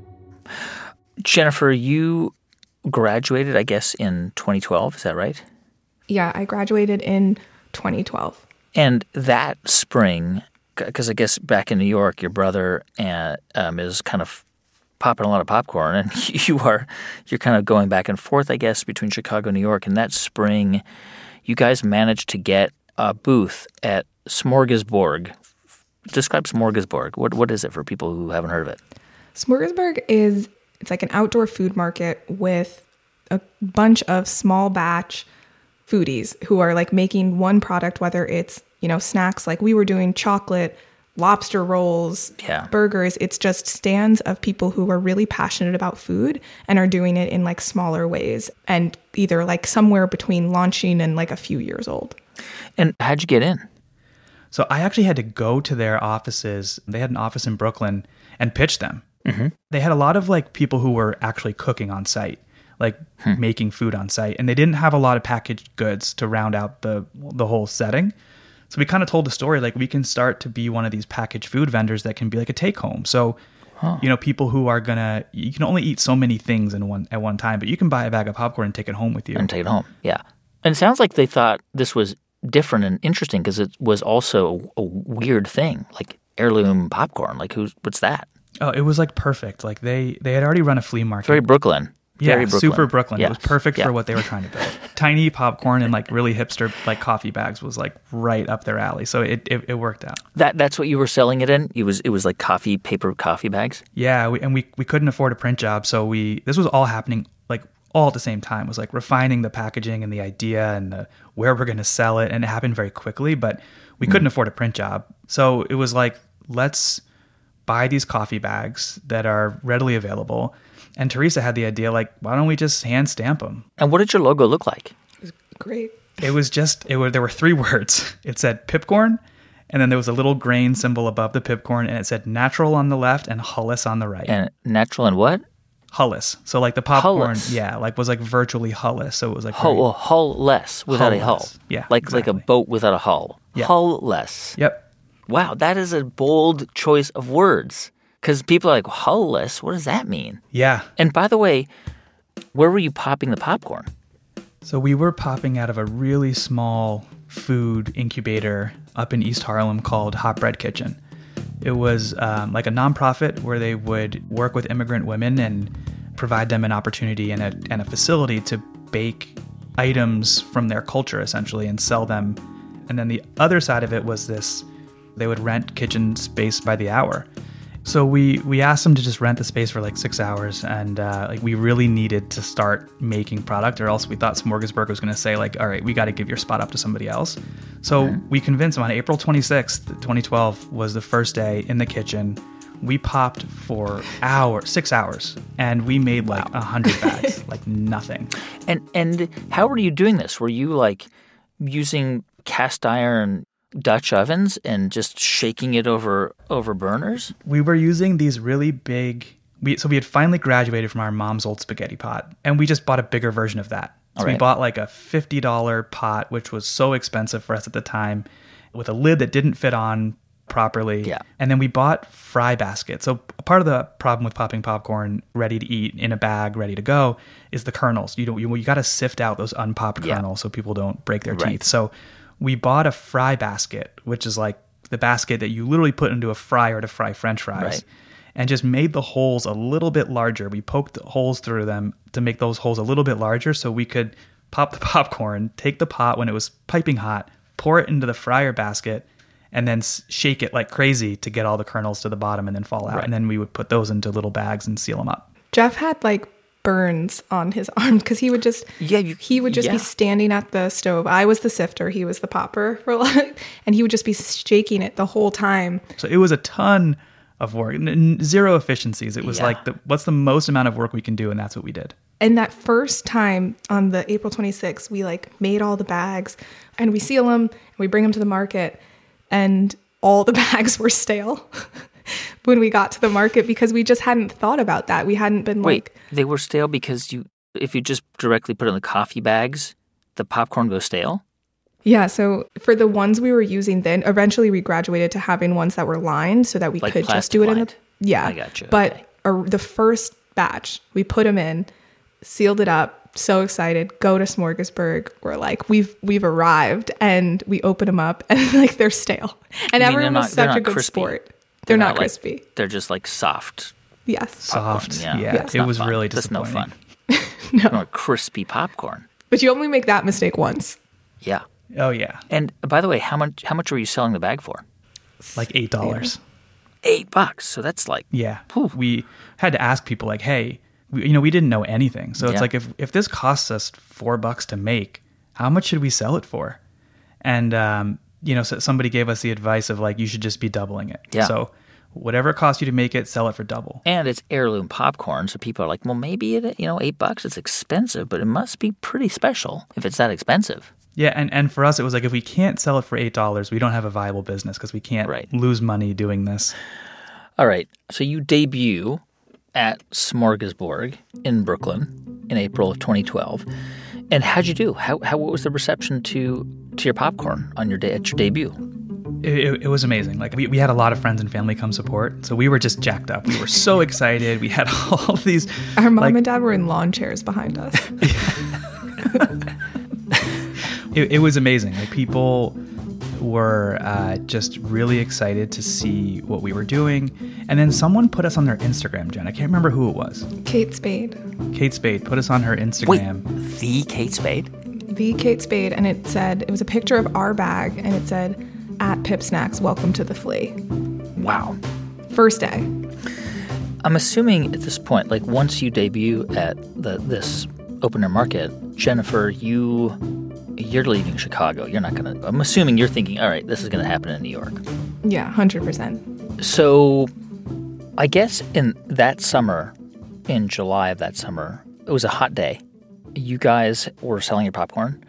Jennifer, you graduated, I guess, in twenty twelve. Is that right? Yeah, I graduated in twenty twelve. And that spring, because I guess back in New York, your brother and, um, is kind of popping a lot of popcorn, and you are you're kind of going back and forth, I guess, between Chicago and New York. And that spring, you guys managed to get a booth at Smorgasborg. Describe Smorgasborg. What what is it for people who haven't heard of it? Smorgasborg is it's like an outdoor food market with a bunch of small batch foodies who are like making one product, whether it's, you know, snacks like we were doing, chocolate, lobster rolls, yeah. burgers. It's just stands of people who are really passionate about food and are doing it in like smaller ways and either like somewhere between launching and like a few years old. And how'd you get in? So I actually had to go to their offices. They had an office in Brooklyn and pitch them. Mm-hmm. They had a lot of like people who were actually cooking on site, like hmm. making food on site. And they didn't have a lot of packaged goods to round out the the whole setting. So we kind of told the story, like we can start to be one of these packaged food vendors that can be like a take home. So, huh. you know, people who are going to, you can only eat so many things in one at one time, but you can buy a bag of popcorn and take it home with you. And take it home, yeah. And it sounds like they thought this was different and interesting because it was also a, a weird thing, like heirloom popcorn. Like, who's what's that? Oh, it was like perfect. Like they, they had already run a flea market. Very Brooklyn. Yeah, Very Brooklyn. super Brooklyn. Yeah. It was perfect yeah. for what they were trying to build. Tiny popcorn and like really hipster like coffee bags was like right up their alley. So it, it, it worked out. That that's what you were selling it in? It was it was like coffee, paper coffee bags? Yeah, we, and we, we couldn't afford a print job. So we this was all happening like all at the same time. It was like refining the packaging and the idea and the, where we're going to sell it. And it happened very quickly, but we couldn't mm. afford a print job. So it was like, let's buy these coffee bags that are readily available. And Teresa had the idea, like, why don't we just hand stamp them? And what did your logo look like? It was great. It was just, it was, there were three words. It said Pipcorn, and then there was a little grain symbol above the Pipcorn, and it said natural on the left and Hullis on the right. And natural and what? Hullis. So like the popcorn, Hullis. yeah, like was like virtually hullless. So it was like hull, very, well, hull-less without hull-less. a hull. Yeah, like exactly. like a boat without a hull. Yeah. Hull-less. Yep. Wow, that is a bold choice of words. Because people are like, hull-less, what does that mean? Yeah. And by the way, where were you popping the popcorn? So we were popping out of a really small food incubator up in East Harlem called Hot Bread Kitchen. It was um, like a nonprofit where they would work with immigrant women and provide them an opportunity and a, and a facility to bake items from their culture, essentially, and sell them. And then the other side of it was this, they would rent kitchen space by the hour. So we, we asked them to just rent the space for like six hours, and uh, like we really needed to start making product, or else we thought Smorgasburg was going to say like, all right, we got to give your spot up to somebody else. So mm-hmm. we convinced them on April twenty-sixth, twenty twelve was the first day in the kitchen. We popped for hours, six hours, and we made like a wow. hundred bags, like nothing. And and how were you doing this? Were you like using cast iron Dutch ovens and just shaking it over over burners? We were using these really big, we so we had finally graduated from our mom's old spaghetti pot, and we just bought a bigger version of that. So right. we bought like a fifty dollars pot, which was so expensive for us at the time, with a lid that didn't fit on properly. Yeah. And then we bought fry baskets. So part of the problem with popping popcorn ready to eat in a bag, ready to go, is the kernels. You don't you, you got to sift out those unpopped yeah. kernels so people don't break their right. teeth. So we bought a fry basket, which is like the basket that you literally put into a fryer to fry French fries, right. and just made the holes a little bit larger. We poked holes through them to make those holes a little bit larger so we could pop the popcorn, take the pot when it was piping hot, pour it into the fryer basket, and then shake it like crazy to get all the kernels to the bottom and then fall out. Right. And then we would put those into little bags and seal them up. Jeff had like burns on his arms because he would just yeah you, he would just yeah. be standing at the stove. I was the sifter, he was the popper for a lot, and he would just be shaking it the whole time. So it was a ton of work, N- zero efficiencies. It was yeah. like the, what's the most amount of work we can do, and that's what we did. And that first time on the April twenty-sixth, we like made all the bags and we seal them and we bring them to the market, and all the bags were stale when we got to the market because we just hadn't thought about that. We hadn't been Wait, like... they were stale because you, if you just directly put it in the coffee bags, the popcorn goes stale? Yeah, so for the ones we were using then, eventually we graduated to having ones that were lined so that we like could just do it lined. in the... Yeah. I got you. But okay. our, the first batch, we put them in, sealed it up, so excited, go to Smorgasburg. We're like, we've we've arrived, and we open them up, and like they're stale. And I mean, everyone not, was such a good crispy. sport. They're, They're not, not crispy. Like, they're just like soft. Yes. soft. Popcorn, Yeah, That's it not was fun. really That's no disappointing. fun. No. No, crispy popcorn. But you only make that mistake once. Yeah. Oh yeah, And by the way, how much how much were you selling the bag for? like eight dollars. Eight bucks. So that's like Yeah, Whew. we had to ask people like, hey, we, you know, we didn't know anything, so it's Yeah. like if if this costs us four bucks to make, how much should we sell it for? And um, you know, so somebody gave us the advice of like, you should just be doubling it. Yeah. So whatever it costs you to make it, sell it for double. and it's heirloom popcorn, so people are like, well, maybe it you know eight bucks. It's expensive, but it must be pretty special if it's that expensive. Yeah, and, and for us, it was like, if we can't sell it for eight dollars, we don't have a viable business because we can't Right. lose money doing this. All right. So you debut at Smorgasborg in Brooklyn in April of twenty twelve. And how'd you do? How, how what was the reception to to your popcorn on your day at your debut? It, it, it was amazing. Like we, we had a lot of friends and family come support, so we were just jacked up. We were so excited. We had all these. Our mom like, and dad were in lawn chairs behind us. it, it was amazing. Like people were uh, just really excited to see what we were doing, and then someone put us on their Instagram. Jen, I can't remember who it was. Kate Spade. Kate Spade put us on her Wait, Instagram. the Kate Spade? The Kate Spade, and it said, it was a picture of our bag, and it said, at Pip Snacks, welcome to the flea. Wow. First day. I'm assuming at this point, like once you debut at the this open air market, Jennifer, you you're leaving Chicago. You're not gonna. I'm assuming you're thinking, all right, this is gonna happen in New York. Yeah, one hundred percent. So, I guess in that summer, in July of that summer, it was a hot day. You guys were selling your popcorn,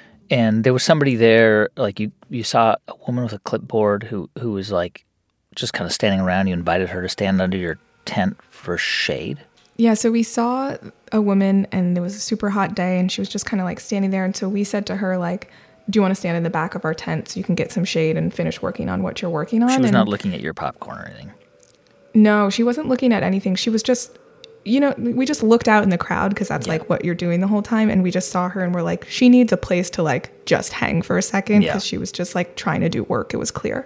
and there was somebody there. Like you, you saw a woman with a clipboard who who was like just kind of standing around. You invited her to stand under your tent for shade. Yeah, so we saw a woman, and it was a super hot day, and she was just kind of like standing there. And so we said to her, like, do you want to stand in the back of our tent so you can get some shade and finish working on what you're working on? She was and not looking at your popcorn or anything. No, she wasn't looking at anything. She was just, you know, we just looked out in the crowd because that's Yeah. like what you're doing the whole time. And we just saw her and we're like, she needs a place to like just hang for a second because Yeah. she was just like trying to do work. It was clear.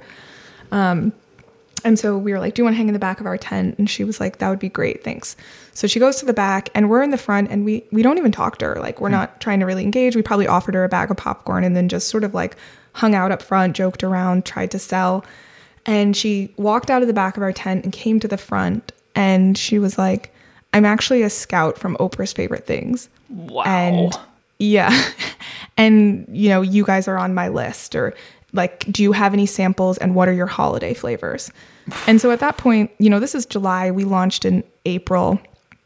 Um, and so we were like, do you want to hang in the back of our tent? And she was like, that would be great. Thanks. So she goes to the back and we're in the front and we, we don't even talk to her. Like we're not trying to really engage. We probably offered her a bag of popcorn and then just sort of like hung out up front, joked around, tried to sell. And she walked out of the back of our tent and came to the front and she was like, I'm actually a scout from Oprah's Favorite Things. Wow. And yeah. And, you know, you guys are on my list, or like, do you have any samples and what are your holiday flavors? And so at that point, you know, this is July, we launched in April.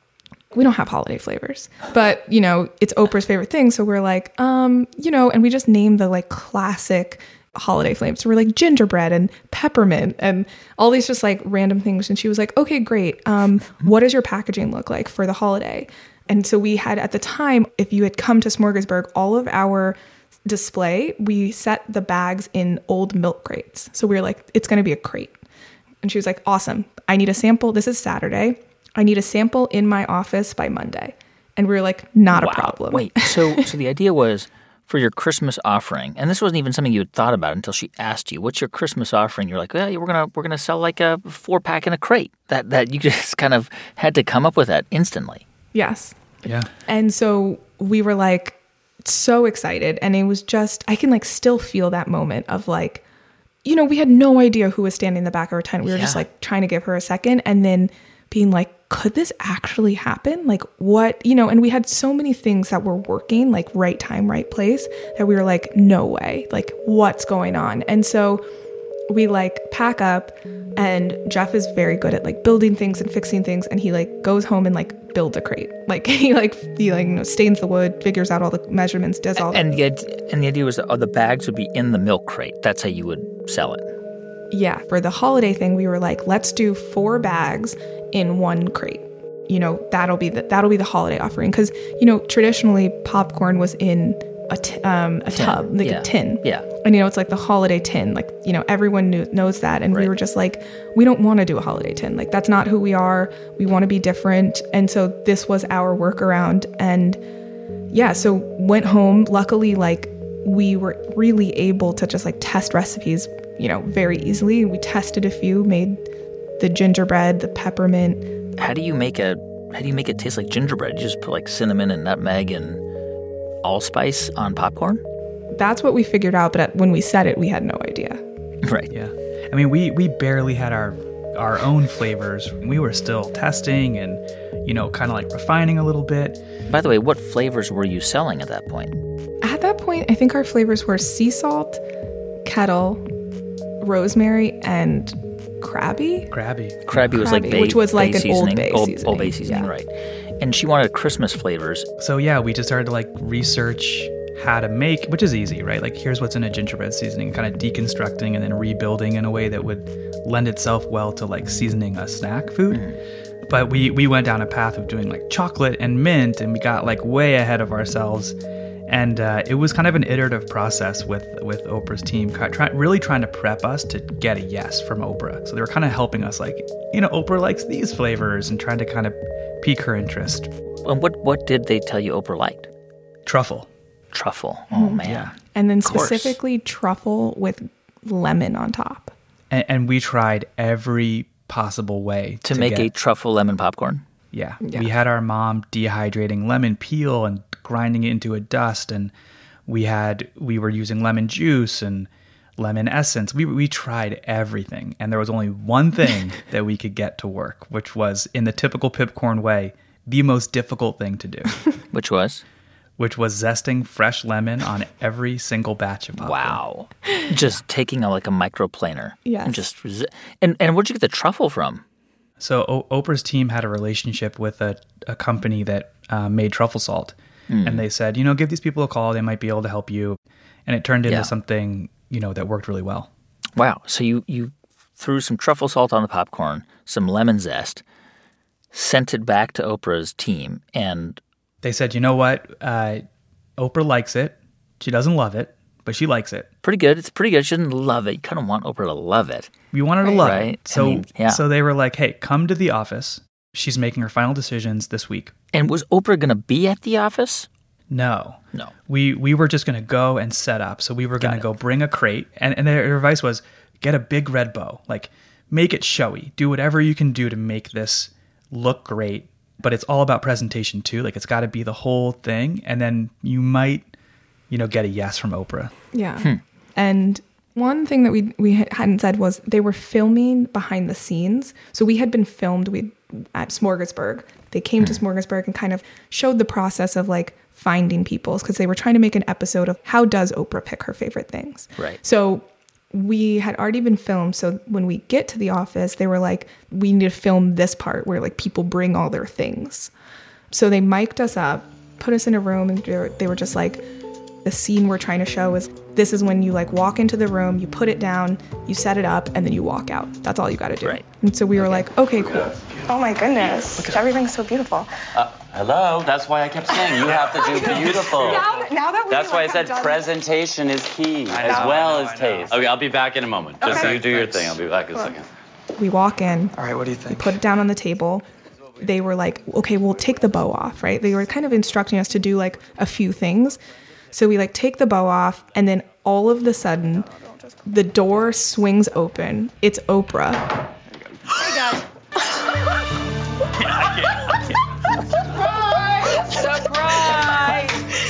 We don't have holiday flavors, but you know, it's Oprah's Favorite Thing. So we're like, um, you know, and we just named the like classic holiday flavors. So we're like gingerbread and peppermint and all these just like random things. And she was like, okay, great. Um, what does your packaging look like for the holiday? And so we had at the time, if you had come to Smorgasburg, all of our display, we set the bags in old milk crates. So we were like, it's going to be a crate. And she was like, awesome. I need a sample. This is Saturday. I need a sample in my office by Monday. And we were like, not Wow. a problem. Wait, so so the idea was for your Christmas offering, and this wasn't even something you had thought about until she asked you, what's your Christmas offering? You're like, well, we're gonna we're gonna sell like a four pack in a crate. That that you just kind of had to come up with that instantly. Yes. Yeah. And so we were like so excited. And it was just, I can like still feel that moment of like, you know, we had no idea who was standing in the back of our tent. We were just Yeah. like trying to give her a second and then being like, could this actually happen? Like what, you know, and we had so many things that were working, like right time, right place, that we were like, no way, like what's going on? And so we like pack up, and Jeff is very good at like building things and fixing things. And he like goes home and like builds a crate. Like he like, he like, you know, stains the wood, figures out all the measurements, does all And the id- and the idea was that oh, the bags would be in the milk crate. That's how you would sell it. Yeah, for the holiday thing, we were like, let's do four bags in one crate. You know, that'll be the that'll be the holiday offering because you know traditionally popcorn was in a t- um a Tin. tub, like Yeah. a tin. Yeah. And you know, it's like the holiday tin. Like you know, everyone knew, knows that, and Right. we were just like, we don't want to do a holiday tin. Like that's not who we are. We want to be different, and so this was our workaround. And yeah, so went home. Luckily, like we were really able to just like test recipes, you know, very easily. We tested a few, made the gingerbread, the peppermint, how do you make a how do you make it taste like gingerbread? You just put like cinnamon and nutmeg and allspice on popcorn? That's what we figured out, but at, when we said it, we had no idea. Right. Yeah. I mean, we, we barely had our our own flavors. We were still testing and, you know, kind of like refining a little bit. By the way, what flavors were you selling at that point? At that point, I think our flavors were sea salt, kettle, rosemary, and crabby. Crabby. Crabby was like Crabby, bay, which was like bay an Old seasoning. Bay Old, seasoning. Old Bay seasoning, Yeah. right. And she wanted Christmas flavors. So yeah, we just started to like research how to make, which is easy, right? Like here's what's in a gingerbread seasoning, kind of deconstructing and then rebuilding in a way that would lend itself well to like seasoning a snack food. Mm. But we we went down a path of doing like chocolate and mint, and we got like way ahead of ourselves. And uh, it was kind of an iterative process with with Oprah's team, try, really trying to prep us to get a yes from Oprah. So they were kind of helping us, like, you know, Oprah likes these flavors, and trying to kind of pique her interest. And what what did they tell you Oprah liked? Truffle. Truffle. Oh, man. Yeah. And then Of course. specifically truffle with lemon on top. And, and we tried every possible way To, to, make get, a truffle lemon popcorn? yeah. Yeah. We had our mom dehydrating lemon peel and grinding it into a dust, and we had we were using lemon juice and lemon essence. We we tried everything, and there was only one thing that we could get to work, which was, in the typical Pipcorn way, the most difficult thing to do, Which was? which was zesting fresh lemon on every single batch of popcorn. Wow. Just taking a, like a microplaner. Yes. And just resi- and, and where'd you get the truffle from? So o- Oprah's team had a relationship with a, a company that uh, made truffle salt. And they said, you know, give these people a call. They might be able to help you. And it turned into Yeah. something, you know, that worked really well. Wow. So you, you threw some truffle salt on the popcorn, some lemon zest, sent it back to Oprah's team, and They said, you know what? Uh, Oprah likes it. She doesn't love it, but she likes it. pretty good. It's pretty good. She didn't love it. You kind of want Oprah to love it. We want her to love Right. it. So, I mean, yeah. so they were like, hey, come to the office. She's making her final decisions this week. And was Oprah going to be at the office? No. No. We we were just going to go and set up. So we were going to it. go bring a crate. And, and their advice was, get a big red bow. Like, make it showy. Do whatever you can do to make this look great. But it's all about presentation, too. Like, it's got to be the whole thing. And then you might, you know, get a yes from Oprah. Yeah. And one thing that we we hadn't said was they were filming behind the scenes. So we had been filmed we at Smorgasburg. They came to Smorgasburg and kind of showed the process of like finding people, because they were trying to make an episode of how does Oprah pick her favorite things. Right. So we had already been filmed. So when we get to the office, they were like, we need to film this part where like people bring all their things. So they mic'd us up, put us in a room, and they were, they were just like, the scene we're trying to show is this is when you like walk into the room, you put it down, you set it up, and then you walk out. That's all you got to do. Right. And so we were like, okay, cool. Oh my goodness. Everything's so beautiful. Uh, hello? That's why I kept saying you have to do beautiful. Now, now that we That's why I like, said have done- presentation is key, know, as I well know, as I know. taste. Okay, I'll be back in a moment. Just Okay. you do your thing. I'll be back in a second. We walk in, All right, what do you think? put it down on the table. They were like, okay, we'll take the bow off, right? They were kind of instructing us to do like a few things. So we like take the bow off, and then all of the sudden, the door swings open. It's Oprah. Hey guys. Surprise!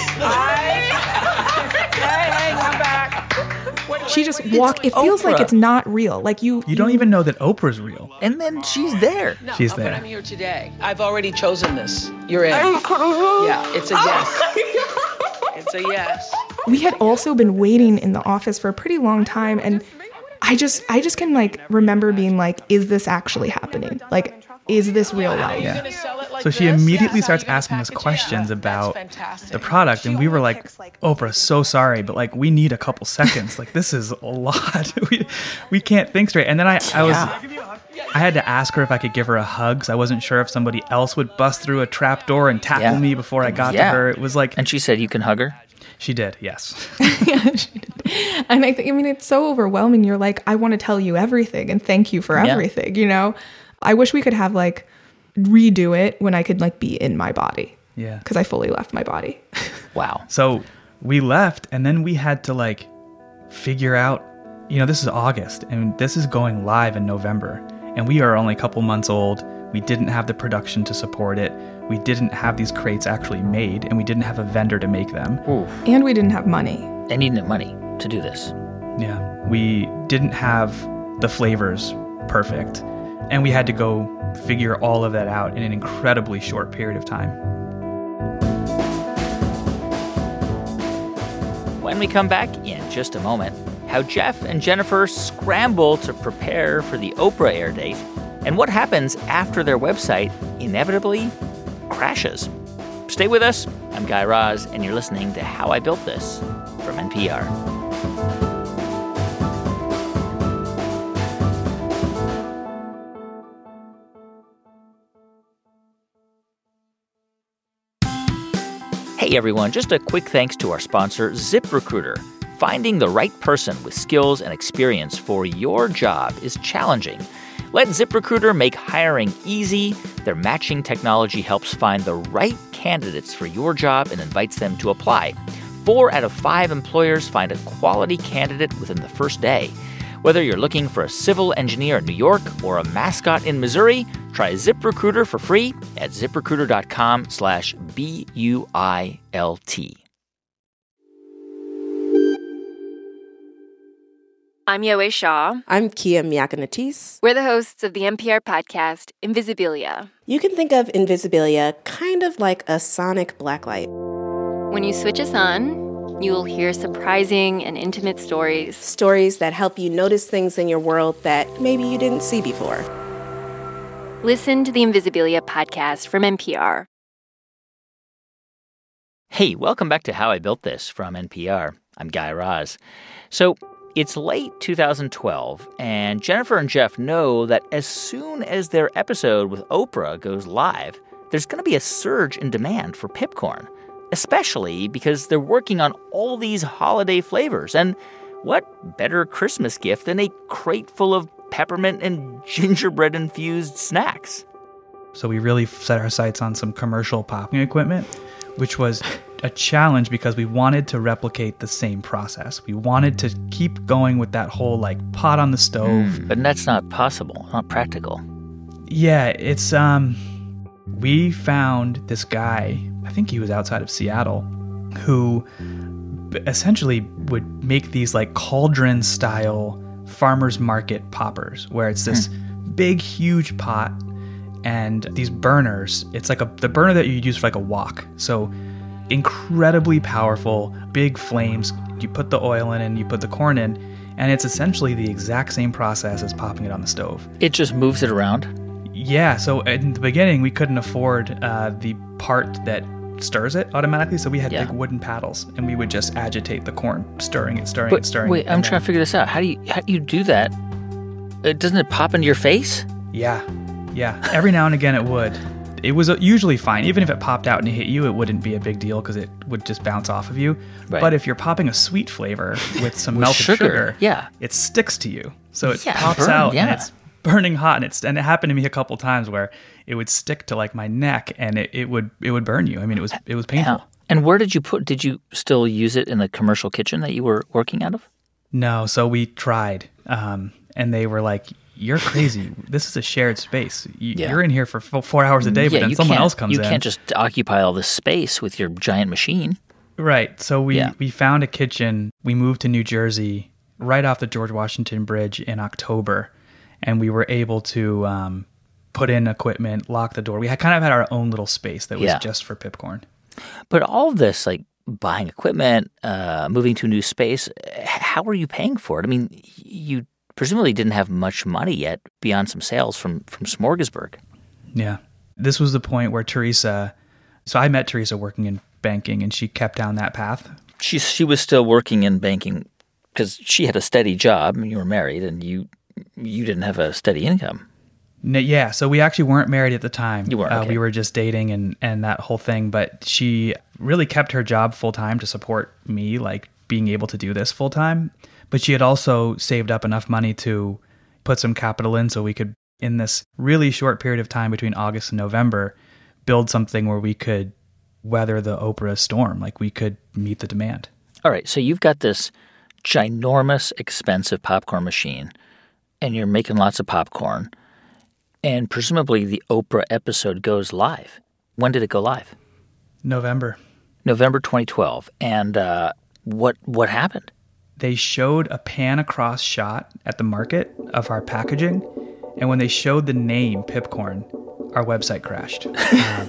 Hi. Hey, hey, I'm back. She just walk. It feels like Oprah. it's not real. Like you, You don't even know that Oprah's real. And then she's there. No, She's but there. I'm here today. I've already chosen this. You're in. Yeah, it's a yes. It's a yes. we had also been waiting in the office for a pretty long time, and I just, I just can like remember being like, is this actually happening? Like, is this real life? Yeah. Gonna sell it like So she this? immediately That's how starts you're gonna asking us package it? questions That's about fantastic. the product, and we were like, Oprah, so sorry, but like we need a couple seconds. Like this is a lot. we we can't think straight. And then I, I was I had to ask her if I could give her a hug, because I wasn't sure if somebody else would bust through a trap door and tackle Yeah. me before I got Yeah. to her. It was like And she said you can hug her? she did, yes. Yeah, she did. And I think, I mean, it's so overwhelming. You're like, I want to tell you everything and thank you for Yeah. everything, you know? I wish we could have like redo it when I could like be in my body, Yeah. because I fully left my body. Wow. So we left, and then we had to like figure out, you know, this is August, and this is going live in November, and we are only a couple months old. We didn't have the production to support it. We didn't have these crates actually made, and we didn't have a vendor to make them. Oof. And we didn't have money. And you needed money to do this. Yeah. We didn't have the flavors perfect, and we had to go figure all of that out in an incredibly short period of time. When we come back in just a moment, how Jeff and Jennifer scramble to prepare for the Oprah air date, and what happens after their website inevitably crashes. Stay with us. I'm Guy Raz, and you're listening to How I Built This from N P R. Hey everyone, just a quick thanks to our sponsor, ZipRecruiter. Finding the right person with skills and experience for your job is challenging. Let ZipRecruiter make hiring easy. Their matching technology helps find the right candidates for your job and invites them to apply. Four out of five employers find a quality candidate within the first day. Whether you're looking for a civil engineer in New York or a mascot in Missouri, try ZipRecruiter for free at ZipRecruiter.com slash B U I L T. I'm Yowei Shaw. I'm Kia Miakanatis. We're the hosts of the N P R podcast, Invisibilia. You can think of Invisibilia kind of like a sonic blacklight. When you switch us on, you will hear surprising and intimate stories. Stories that help you notice things in your world that maybe you didn't see before. Listen to the Invisibilia podcast from N P R. Hey, welcome back to How I Built This from N P R. I'm Guy Raz. So, it's late two thousand twelve, and Jennifer and Jeff know that as soon as their episode with Oprah goes live, there's going to be a surge in demand for Pipcorn, especially because they're working on all these holiday flavors. And what better Christmas gift than a crate full of peppermint and gingerbread-infused snacks? So we really set our sights on some commercial popping equipment, which was a challenge because we wanted to replicate the same process. We wanted to keep going with that whole like pot on the stove. Mm, but that's not possible, not practical. Yeah, it's um we found this guy, I think he was outside of Seattle, who essentially would make these like cauldron style farmers market poppers where it's this mm. big huge pot and these burners. It's like a the burner that you'd use for like a wok. So incredibly powerful, big flames. You put the oil in and you put the corn in, and it's essentially the exact same process as popping it on the stove. It just moves it around? Yeah, so in the beginning, we couldn't afford uh, the part that stirs it automatically, so we had yeah. big wooden paddles, and we would just agitate the corn, stirring it, stirring but it, stirring wait, it. I'm then, trying to figure this out. How do you how do you do that? It, doesn't it pop into your face? Yeah, yeah. Every now and again it would. It was usually fine. Even if it popped out and it hit you, it wouldn't be a big deal because it would just bounce off of you. Right. But if you're popping a sweet flavor with some with melted sugar, sugar, yeah. it sticks to you. So it yeah, pops burn, out yeah. and it's burning hot. And it's and it happened to me a couple times where it would stick to like my neck and it, it would it would burn you. I mean, it was it was painful. Yeah. And where did you put? Did you still use it in the commercial kitchen that you were working out of? No. So we tried, um, and they were like, "You're crazy. This is a shared space. You, Yeah. You're in here for f- four hours a day, yeah, but then you someone can't- else comes you in. You can't just occupy all this space with your giant machine." Right. So we, Yeah. we found a kitchen. We moved to New Jersey right off the George Washington Bridge in October, and we were able to um, put in equipment, lock the door. We had kind of had our own little space that was Yeah. just for Pipcorn. But all of this, like buying equipment, uh, moving to a new space, h- how are you paying for it? I mean, you presumably didn't have much money yet beyond some sales from, from Smorgasburg. Yeah. This was the point where Teresa, so I met Teresa working in banking, and she kept down that path. She, she was still working in banking because she had a steady job and you were married and you you didn't have a steady income. No, yeah, so we actually weren't married at the time. You weren't, Uh, okay. we were just dating and, and that whole thing. But she really kept her job full time to support me, like being able to do this full time. But she had also saved up enough money to put some capital in so we could, in this really short period of time between August and November, build something where we could weather the Oprah storm. Like we could meet the demand. All right, so you've got this ginormous, expensive popcorn machine and you're making lots of popcorn. And presumably the Oprah episode goes live. When did it go live? November. November twenty twelve. And uh, what what happened? They showed a pan across shot at the market of our packaging. And when they showed the name Pipcorn, our website crashed. Uh,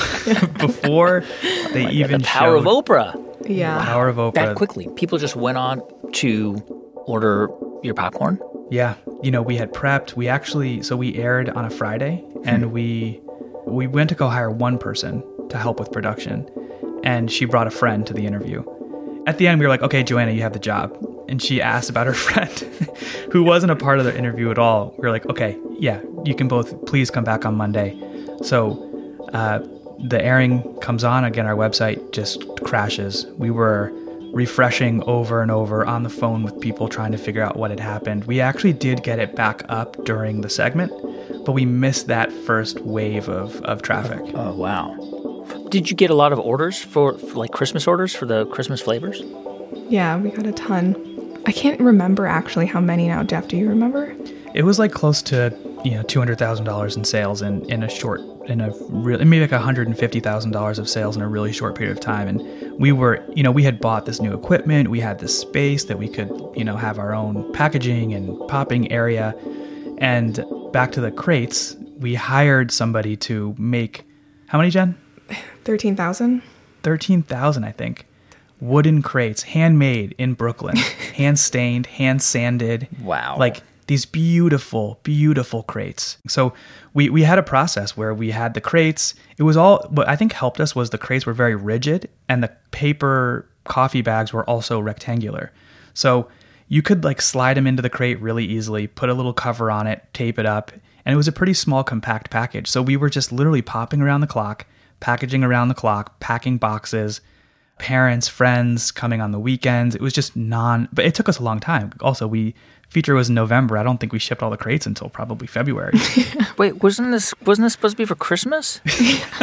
before they oh even God, the power showed, of Oprah. Yeah. Power of Oprah. That quickly. People just went on to order your popcorn? Yeah. You know, we had prepped. We actually, so we aired on a Friday, and hmm. we we went to go hire one person to help with production, and she brought a friend to the interview. At the end, we were like, okay, Joanna, you have the job. And she asked about her friend, who wasn't a part of the interview at all. We were like, okay, yeah, you can both please come back on Monday. So uh, the airing comes on. Again, our website just crashes. We were refreshing over and over on the phone with people trying to figure out what had happened. We actually did get it back up during the segment, but we missed that first wave of, of traffic. Oh, wow. Did you get a lot of orders for, for like Christmas orders for the Christmas flavors? Yeah, we got a ton. I can't remember actually how many now. Jeff, do you remember? It was like close to, you know, two hundred thousand dollars in sales in, in a short, in a really, maybe like one hundred fifty thousand dollars of sales in a really short period of time. And we were, you know, we had bought this new equipment. We had this space that we could, you know, have our own packaging and popping area. And back to the crates, we hired somebody to make, how many, Jen? thirteen thousand. thirteen thousand, I think. Wooden crates, handmade in Brooklyn, hand stained, hand sanded. Wow. Like these beautiful, beautiful crates. So we, we had a process where we had the crates. It was all, what I think helped us was the crates were very rigid and the paper coffee bags were also rectangular. So you could like slide them into the crate really easily, put a little cover on it, tape it up. And it was a pretty small, compact package. So we were just literally popping around the clock, packaging around the clock, packing boxes, parents, friends coming on the weekends. It was just non, but it took us a long time. Also, we feature was in November. I don't think we shipped all the crates until probably February. Wait, wasn't this wasn't this supposed to be for Christmas? yeah.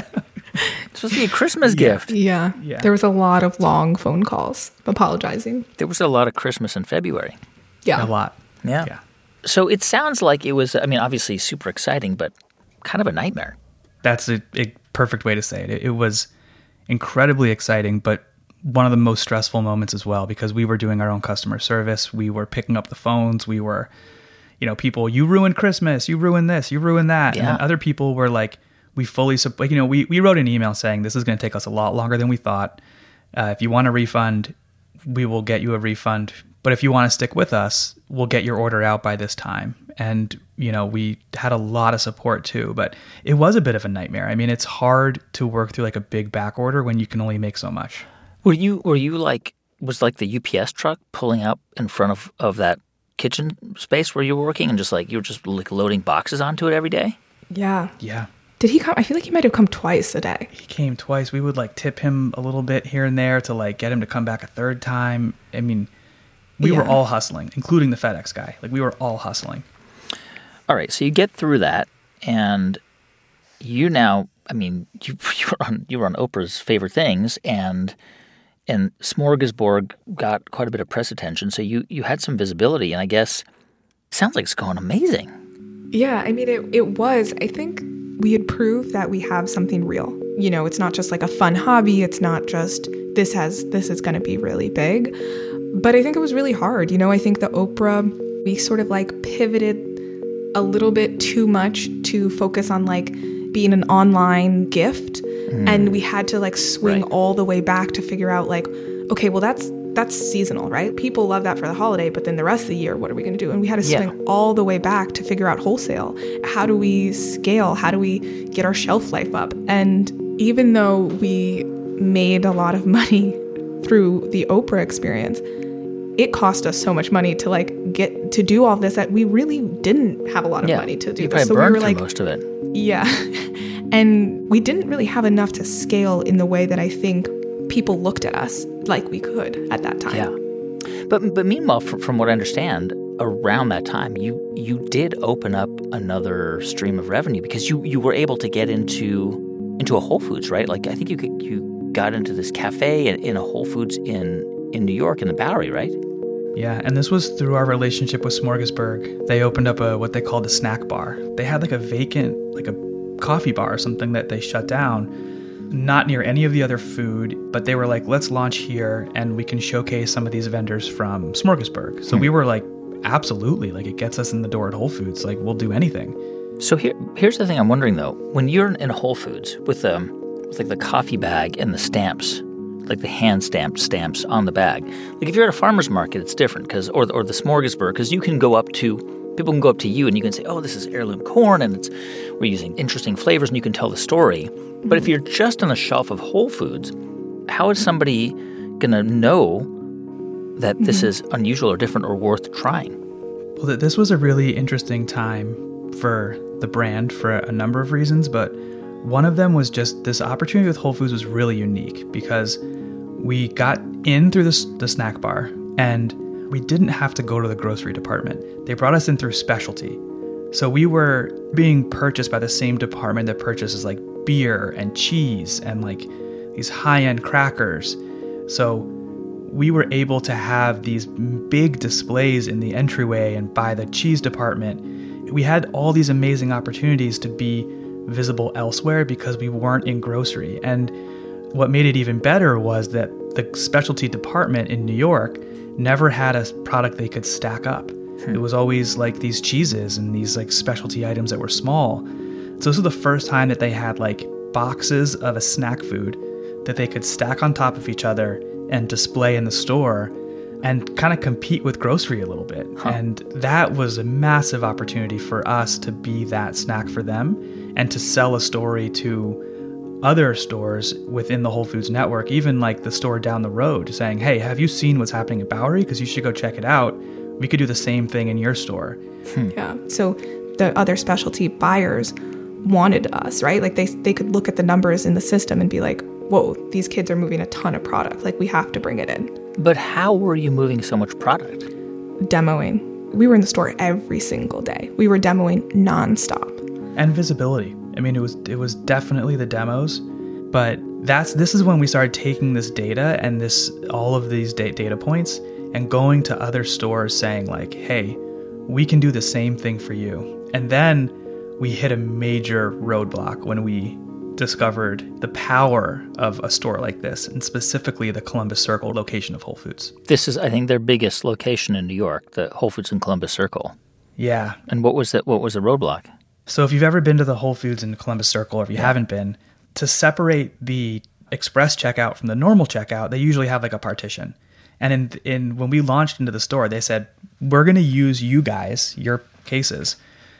It's supposed to be a Christmas yeah. gift. Yeah. yeah. There was a lot of long phone calls apologizing. There was a lot of Christmas in February. Yeah. A lot. Yeah. yeah. So it sounds like it was, I mean, obviously super exciting, but kind of a nightmare. That's a, a perfect way to say it. It, it was incredibly exciting, but one of the most stressful moments as well, because we were doing our own customer service. We were picking up the phones. We were, you know, people, you ruined Christmas, you ruined this, you ruined that. Yeah. And then other people were like, we fully, like, you know, we, we wrote an email saying this is going to take us a lot longer than we thought. Uh, if you want a refund, we will get you a refund. But if you want to stick with us, we'll get your order out by this time. And, you know, we had a lot of support too, but it was a bit of a nightmare. I mean, it's hard to work through like a big back order when you can only make so much. Were you, were you like, was like the U P S truck pulling up in front of, of that kitchen space where you were working and just like, you were just like loading boxes onto it every day? Yeah. Yeah. Did he come? I feel like he might have come twice a day. He came twice. We would like tip him a little bit here and there to like get him to come back a third time. I mean, we yeah. were all hustling, including the FedEx guy. Like we were all hustling. All right, so you get through that, and you now, I mean, you you were on you were on Oprah's Favorite Things, and and Smorgasborg got quite a bit of press attention. So you you had some visibility, and I guess it sounds like it's going amazing. Yeah, I mean, it it was. I think we had proved that we have something real. You know, it's not just like a fun hobby. It's not just this has this is going to be really big. But I think it was really hard. You know, I think the Oprah, we sort of like pivoted a little bit too much to focus on like being an online gift. Mm. And we had to like swing right. all the way back to figure out like, okay, well, that's that's seasonal, right? People love that for the holiday, but then the rest of the year, what are we going to do? And we had to swing yeah. all the way back to figure out wholesale. How do we scale? How do we get our shelf life up? And even though we made a lot of money through the Oprah experience, it cost us so much money to like get to do all this that we really didn't have a lot of yeah, money to do you this. So we were through like, most of it. Yeah. And we didn't really have enough to scale in the way that I think people looked at us like we could at that time. Yeah. But but meanwhile, from, from what I understand, around that time, you you did open up another stream of revenue because you, you were able to get into into a Whole Foods, right? Like I think you could, you got into this cafe in, in a Whole Foods in in New York in the Bowery, right? Yeah, and this was through our relationship with Smorgasburg. They opened up a what they called a snack bar. They had like a vacant, like a coffee bar or something that they shut down, not near any of the other food, but they were like, let's launch here and we can showcase some of these vendors from Smorgasburg. So hmm. we were like, absolutely, like it gets us in the door at Whole Foods, like we'll do anything. So here, here's the thing I'm wondering though, when you're in Whole Foods with um, with like the coffee bag and the stamps, like the hand-stamped stamps on the bag. Like if you're at a farmer's market, it's different, because or, or the Smorgasburg, because you can go up to, people can go up to you and you can say, oh, this is heirloom corn and it's we're using interesting flavors and you can tell the story. But if you're just on the shelf of Whole Foods, how is somebody going to know that this mm-hmm. is unusual or different or worth trying? Well, this was a really interesting time for the brand for a number of reasons, but one of them was just this opportunity with Whole Foods was really unique because we got in through this, the snack bar and we didn't have to go to the grocery department. They brought us in through specialty. So we were being purchased by the same department that purchases like beer and cheese and like these high-end crackers. So we were able to have these big displays in the entryway and by the cheese department. We had all these amazing opportunities to be visible elsewhere because we weren't in grocery. And what made it even better was that the specialty department in New York never had a product they could stack up. Hmm. It was always like these cheeses and these like specialty items that were small. So this was the first time that they had like boxes of a snack food that they could stack on top of each other and display in the store and kind of compete with grocery a little bit. Huh. And that was a massive opportunity for us to be that snack for them and to sell a story to other stores within the Whole Foods network, even like the store down the road, saying, hey, have you seen what's happening at Bowery? Because you should go check it out. We could do the same thing in your store. Hmm. Yeah. So the other specialty buyers wanted us, right? Like they they could look at the numbers in the system and be like, whoa, these kids are moving a ton of product. Like we have to bring it in. But how were you moving so much product? Demoing. We were in the store every single day. We were demoing nonstop. And visibility. I mean, it was it was definitely the demos, but that's this is when we started taking this data and this all of these da- data points and going to other stores saying like, hey, we can do the same thing for you. And then we hit a major roadblock when we discovered the power of a store like this, and specifically the Columbus Circle location of Whole Foods. This is, I think, their biggest location in New York, the Whole Foods in Columbus Circle. Yeah. And what was that? What was the roadblock? So if you've ever been to the Whole Foods in Columbus Circle, or if you yeah. haven't been, to separate the express checkout from the normal checkout, they usually have like a partition. And in in when we launched into the store, they said, we're going to use you guys, your cases,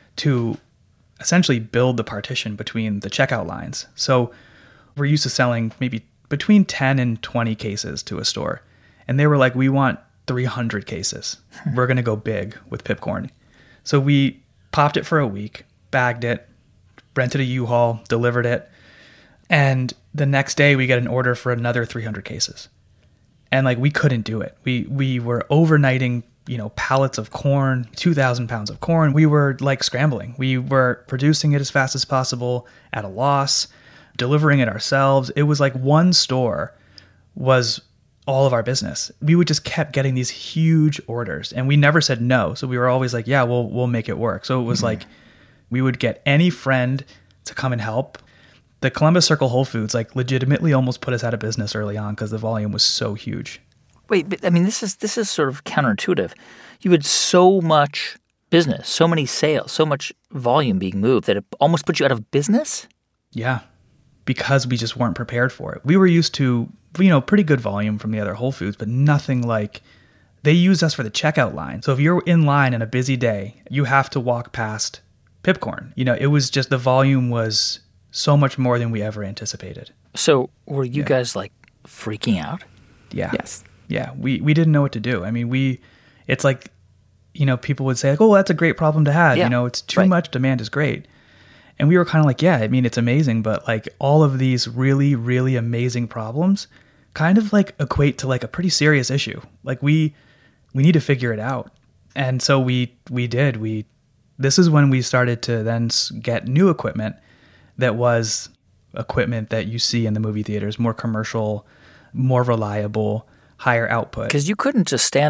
to essentially build the partition between the checkout lines. So we're used to selling maybe between ten and twenty cases to a store. And they were like, we want three hundred cases. We're going to go big with Pipcorn. So we popped it for a week, bagged it, rented a U-Haul, delivered it. And the next day we get an order for another three hundred cases. And like we couldn't do it. We we were overnighting, you know, pallets of corn, two thousand pounds of corn. We were like scrambling. We were producing it as fast as possible at a loss, delivering it ourselves. It was like one store was all of our business. We would just kept getting these huge orders and we never said no. So we were always like, yeah, we'll, we'll make it work. So it was mm-hmm. like, we would get any friend to come and help. The Columbus Circle Whole Foods like legitimately almost put us out of business early on because the volume was so huge. Wait, but I mean, this is this is sort of counterintuitive. You had so much business, so many sales, so much volume being moved that it almost put you out of business? Yeah, because we just weren't prepared for it. We were used to, you know, pretty good volume from the other Whole Foods, but nothing like they used us for the checkout line. So if you're in line on a busy day, you have to walk past Pipcorn. You know, it was just the volume was so much more than we ever anticipated. So were you yeah. guys like freaking out? Yeah. Yes. Yeah. We, we didn't know what to do. I mean, we, it's like, you know, people would say like, oh, that's a great problem to have. Yeah. You know, it's too right. much demand is great. And we were kind of like, yeah, I mean, it's amazing. But like all of these really, really amazing problems kind of like equate to like a pretty serious issue. Like we, we need to figure it out. And so we, we did, we, this is when we started to then get new equipment that was equipment that you see in the movie theaters, more commercial, more reliable, higher output. Because you couldn't just stand there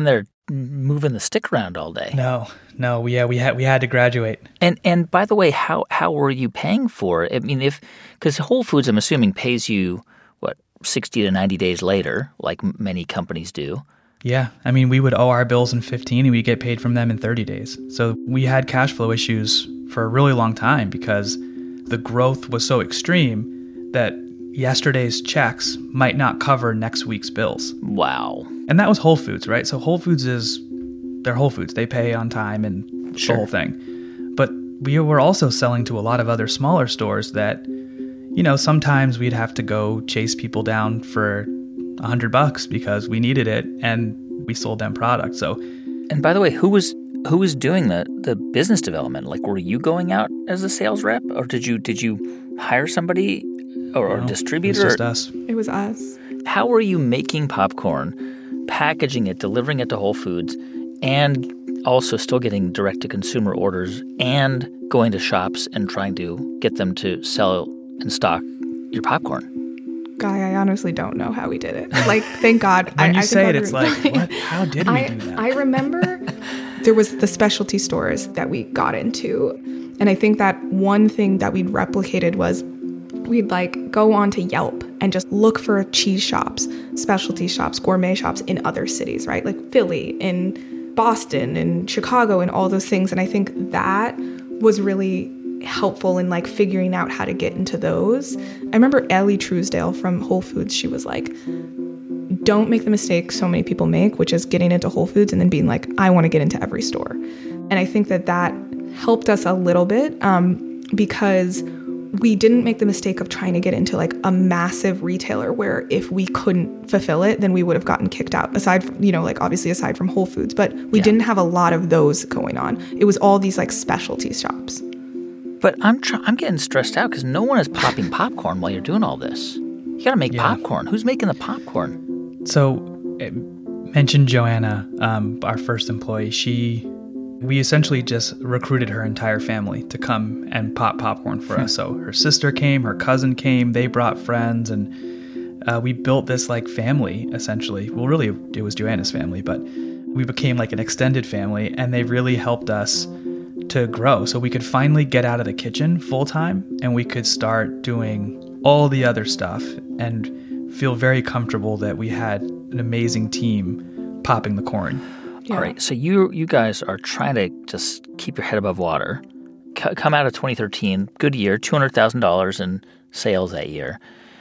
moving the stick around all day. No, no, we, yeah, we had we had to graduate. And and by the way, how how were you paying for it? I mean, if because Whole Foods, I'm assuming, pays you what sixty to ninety days later, like many companies do. Yeah, I mean, we would owe our bills in fifteen, and we get paid from them in thirty days. So we had cash flow issues for a really long time because the growth was so extreme that yesterday's checks might not cover next week's bills. Wow. And that was Whole Foods, right? So Whole Foods is, they're Whole Foods. They pay on time and Sure. the whole thing. But we were also selling to a lot of other smaller stores that, you know, sometimes we'd have to go chase people down for a hundred bucks because we needed it and we sold them product. So, And by the way, who was who was doing the, the business development? Like, were you going out as a sales rep, or did you did you hire somebody or, or no, distributor? it was just us. It was us. How were you making popcorn, packaging it, delivering it to Whole Foods, and also still getting direct-to-consumer orders and going to shops and trying to get them to sell and stock your popcorn? Guy, I honestly don't know how we did it. Like, thank God. When I, you I say could it, it's go like, through- what? How did we I, do that? I remember there was the specialty stores that we got into. And I think that one thing that we'd replicated was we'd like go on to Yelp and just look for cheese shops, specialty shops, gourmet shops in other cities, right? Like Philly, in Boston, in Chicago, and all those things. And I think that was really helpful in like figuring out how to get into those. I remember Ellie Truesdale from Whole Foods, she was like, don't make the mistake so many people make, which is getting into Whole Foods and then being like, I want to get into every store. And I think that that helped us a little bit um, because we didn't make the mistake of trying to get into like a massive retailer where if we couldn't fulfill it, then we would have gotten kicked out, aside from, you know, like obviously aside from Whole Foods, but we Yeah. didn't have a lot of those going on. It was all these like specialty shops. But I'm try- I'm getting stressed out because no one is popping popcorn while you're doing all this. You got to make Yeah. popcorn. Who's making the popcorn? So, uh, mentioned Joanna, um, our first employee. She, we essentially just recruited her entire family to come and pop popcorn for us. So her sister came, her cousin came, they brought friends, and uh, we built this like family essentially. Well, really, it was Joanna's family, but we became like an extended family, and they really helped us to grow. So we could finally get out of the kitchen full time, and we could start doing all the other stuff and feel very comfortable that we had an amazing team popping the corn. Yeah. All right, so you you guys are trying to just keep your head above water. C- come out of twenty thirteen, good year, two hundred thousand dollars in sales that year.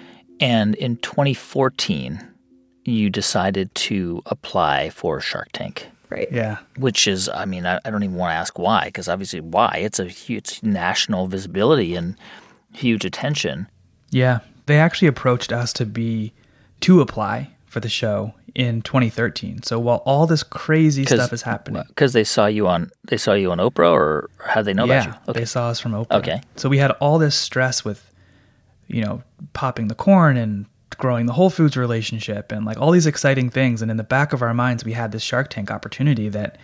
And in twenty fourteen, you decided to apply for Shark Tank, Right. Yeah. which is, I mean, I, I don't even want to ask why, because obviously why? It's a huge national visibility and huge attention. Yeah. They actually approached us to be, to apply for the show in twenty thirteen. So while all this crazy stuff is happening. Because they saw you on they saw you on Oprah, or how did they know yeah, about you? they saw us from Oprah. Okay. So we had all this stress with, you know, popping the corn and growing the Whole Foods relationship and like all these exciting things. And in the back of our minds, we had this Shark Tank opportunity that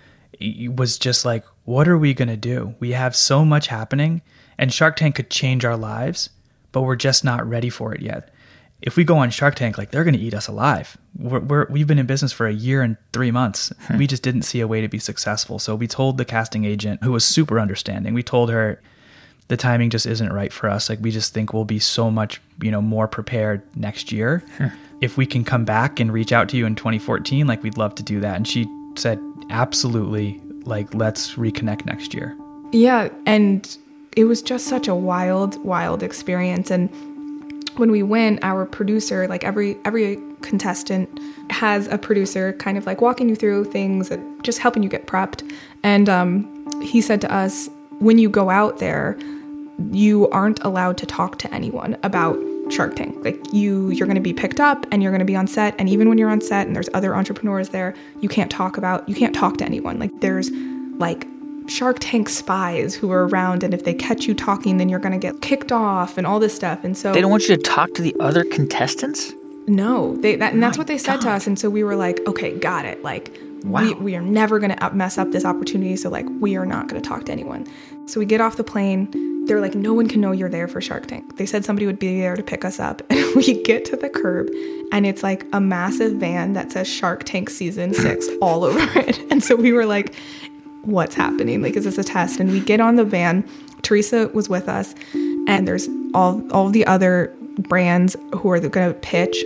was just like, what are we going to do? We have so much happening, and Shark Tank could change our lives, but we're just not ready for it yet. If we go on Shark Tank, like they're going to eat us alive. We're, we're, we've been in business for a year and three months. We just didn't see a way to be successful. So we told the casting agent, who was super understanding, we told her the timing just isn't right for us. Like we just think we'll be so much, you know, more prepared next year. If we can come back and reach out to you in twenty fourteen, like we'd love to do that. And she said, absolutely, like let's reconnect next year. Yeah, and it was just such a wild, wild experience. And when we went, our producer, like every every contestant has a producer kind of like walking you through things and just helping you get prepped. And um, he said to us, when you go out there, you aren't allowed to talk to anyone about Shark Tank. Like you, you're going to be picked up and you're going to be on set. And even when you're on set and there's other entrepreneurs there, you can't talk about, you can't talk to anyone. Like there's like Shark Tank spies who are around, and if they catch you talking, then you're going to get kicked off and all this stuff. And so They don't want you to talk to the other contestants? no, they that, and that's My what they said to God. us. And so we were like, okay, got it. Like Wow. we, we are never going to mess up this opportunity. So like, we are not going to talk to anyone. So we get off the plane. they're like, no one can know you're there for Shark Tank. They said somebody would be there to pick us up. And we get to the curb and it's like a massive van that says Shark Tank season six all over it. And so we were like, what's happening? Like, is this a test? And we get on the van. Teresa was with us, and there's all all the other brands who are going to pitch,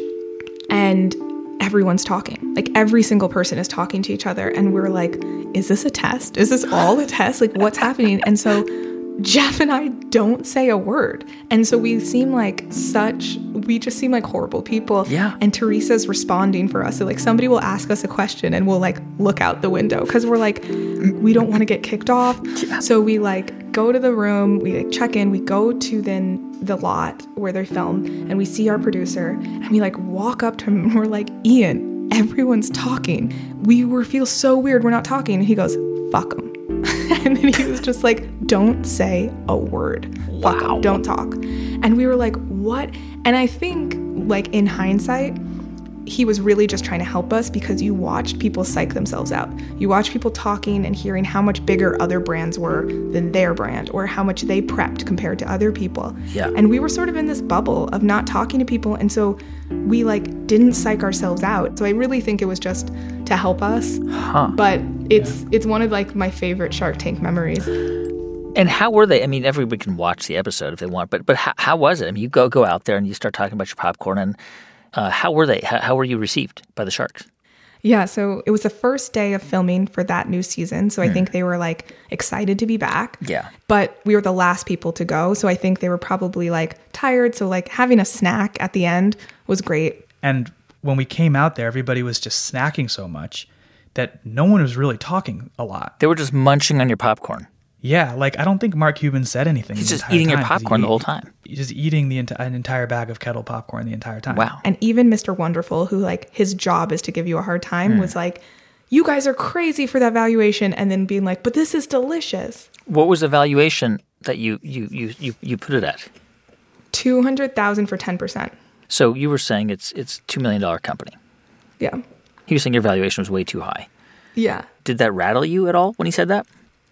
and everyone's talking. Like, every single person is talking to each other, and we're like, is this a test? Is this all a test? Like, what's happening? And so Jeff and I don't say a word. And so we seem like such, we just seem like horrible people. Yeah. And Teresa's responding for us. So like somebody will ask us a question and we'll like look out the window because we're like, we don't want to get kicked off. Yeah. So we like go to the room, we like check in, we go to then the lot where they film, and we see our producer, and we like walk up to him and we're like, Ian, everyone's talking. We were feel so weird. We're not talking. And he goes, fuck them. And then he was just like, don't say a word. Fuck wow. 'em, don't talk. And we were like, what? And I think, like, in hindsight, he was really just trying to help us because you watched people psych themselves out. You watched people talking and hearing how much bigger other brands were than their brand, or how much they prepped compared to other people. Yeah. And we were sort of in this bubble of not talking to people. And so we like didn't psych ourselves out. So I really think it was just to help us. Huh. But it's yeah. it's one of like my favorite Shark Tank memories. And how were they? I mean, everybody can watch the episode if they want, but but how, how was it? I mean, you go go out there and you start talking about your popcorn, and uh, how were they? How, how were you received by the sharks? Yeah, so it was the first day of filming for that new season. So I mm. think they were like excited to be back. Yeah. But we were the last people to go. So I think they were probably like tired. So like having a snack at the end was great. And when we came out there, everybody was just snacking so much that no one was really talking a lot. They were just munching on your popcorn. Yeah, like I don't think Mark Cuban said anything. He's just eating time, your popcorn he, the whole time. He's just eating the enti- an entire bag of Kettle popcorn the entire time. Wow. And even Mister Wonderful, who like his job is to give you a hard time, mm. was like, you guys are crazy for that valuation, and then being like, but this is delicious. What was the valuation that you you you you, you put it at? two hundred thousand dollars for ten percent. So you were saying it's it's a two million dollars company. Yeah. He was saying your valuation was way too high. Yeah. Did that rattle you at all when he said that?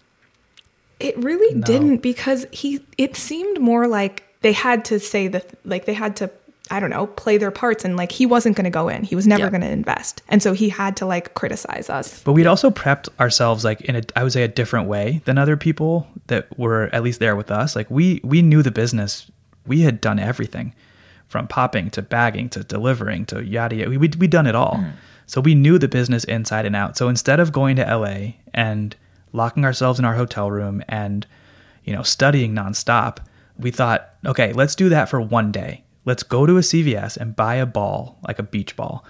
It really no. didn't, because he, it seemed more like they had to say the, like they had to, I don't know, play their parts, and like he wasn't going to go in. He was never yeah. going to invest. And so he had to like criticize us. But we'd also prepped ourselves like in a, I would say a different way than other people that were at least there with us. Like we, we knew the business. We had done everything from popping to bagging to delivering to yada yada. We, we'd, we'd done it all. Mm. So we knew the business inside and out. So instead of going to L A and locking ourselves in our hotel room and, you know, studying nonstop, we thought, okay, let's do that for one day. Let's go to a C V S and buy a ball, like a beach ball.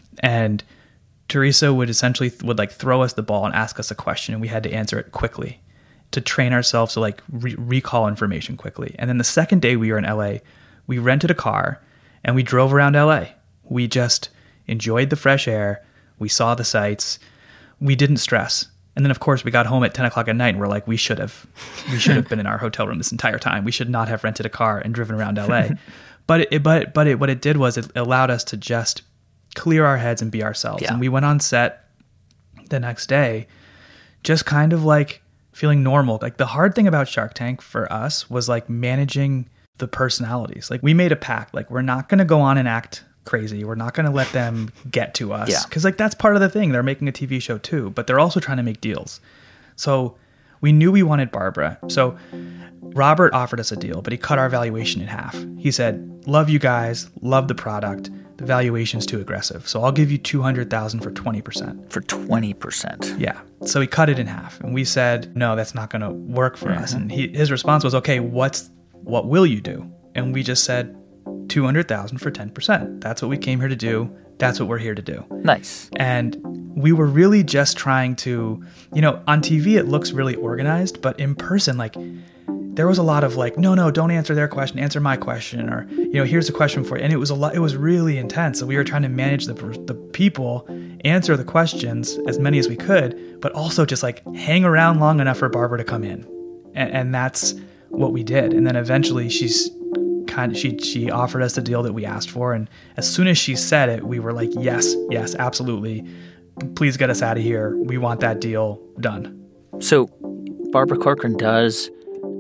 And Teresa would essentially would like throw us the ball and ask us a question, and we had to answer it quickly to train ourselves to like re- recall information quickly. And then the second day we were in L A, we rented a car and we drove around L A. We just enjoyed the fresh air. We saw the sights. We didn't stress. And then, of course, we got home at ten o'clock at night and we're like, we should have we should have been in our hotel room this entire time. We should not have rented a car and driven around L A. But it, but but it, what it did was it allowed us to just clear our heads and be ourselves. Yeah. And we went on set the next day just kind of like feeling normal. Like the hard thing about Shark Tank for us was like managing the personalities. Like we made a pact. Like we're not going to go on and act crazy. We're not going to let them get to us. Yeah. Because like that's part of the thing. They're making a T V show too, but they're also trying to make deals. So we knew we wanted Barbara. So Robert offered us a deal, but he cut our valuation in half. He said, love you guys, love the product. The valuation's too aggressive. So I'll give you two hundred thousand dollars for twenty percent. For twenty percent. Yeah. So he cut it in half. And we said, no, that's not going to work for mm-hmm. us. And he, his response was, okay, what's what will you do? And we just said, two hundred thousand dollars for ten percent. That's what we came here to do. That's what we're here to do. Nice. And we were really just trying to, you know, on T V it looks really organized, but in person, like, there was a lot of like, no, no, don't answer their question, answer my question, or, you know, here's a question for you. And it was a lot, it was really intense. So we were trying to manage the the people, answer the questions, as many as we could, but also just like hang around long enough for Barbara to come in. And, and that's what we did. And then eventually she's kind of, she, she offered us the deal that we asked for. And as soon as she said it, we were like, yes, yes, absolutely. Please get us out of here. We want that deal done. So Barbara Corcoran does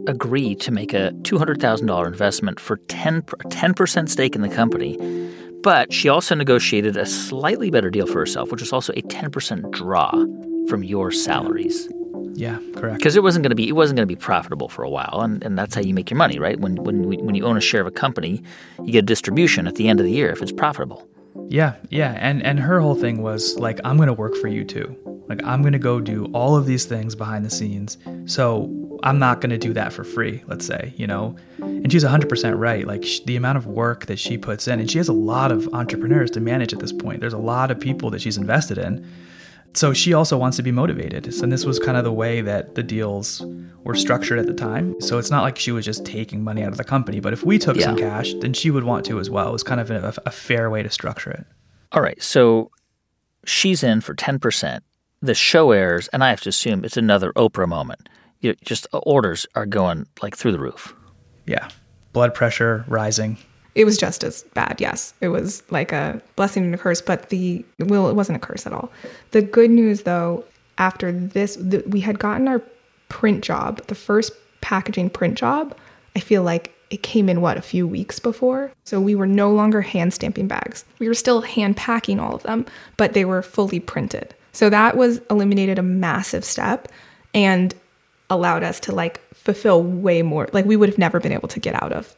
agree to make a two hundred thousand dollars investment for ten percent stake in the company, but she also negotiated a slightly better deal for herself, which was also a ten percent draw from your salaries. Yeah, correct. Because it wasn't going to be it wasn't going to be profitable for a while, and, and that's how you make your money, right? When when when you own a share of a company, you get a distribution at the end of the year if it's profitable. Yeah, yeah, and and her whole thing was like, I'm going to work for you too. Like, I'm going to go do all of these things behind the scenes. So I'm not going to do that for free, let's say, you know. And she's one hundred percent right. Like, sh- the amount of work that she puts in, and she has a lot of entrepreneurs to manage at this point. There's a lot of people that she's invested in. So she also wants to be motivated. And this was kind of the way that the deals were structured at the time. So it's not like she was just taking money out of the company. But if we took yeah. some cash, then she would want to as well. It was kind of a, a fair way to structure it. All right. So she's in for ten percent. The show airs, and I have to assume it's another Oprah moment. You just orders are going like through the roof. Yeah. Blood pressure rising. It was just as bad, yes. It was like a blessing and a curse, but the, well, it wasn't a curse at all. The good news, though, after this, the, we had gotten our print job, the first packaging print job. I feel like it came in, what, a few weeks before? So we were no longer hand stamping bags. We were still hand packing all of them, but they were fully printed. So that was eliminated a massive step and allowed us to like fulfill way more. Like we would have never been able to get out of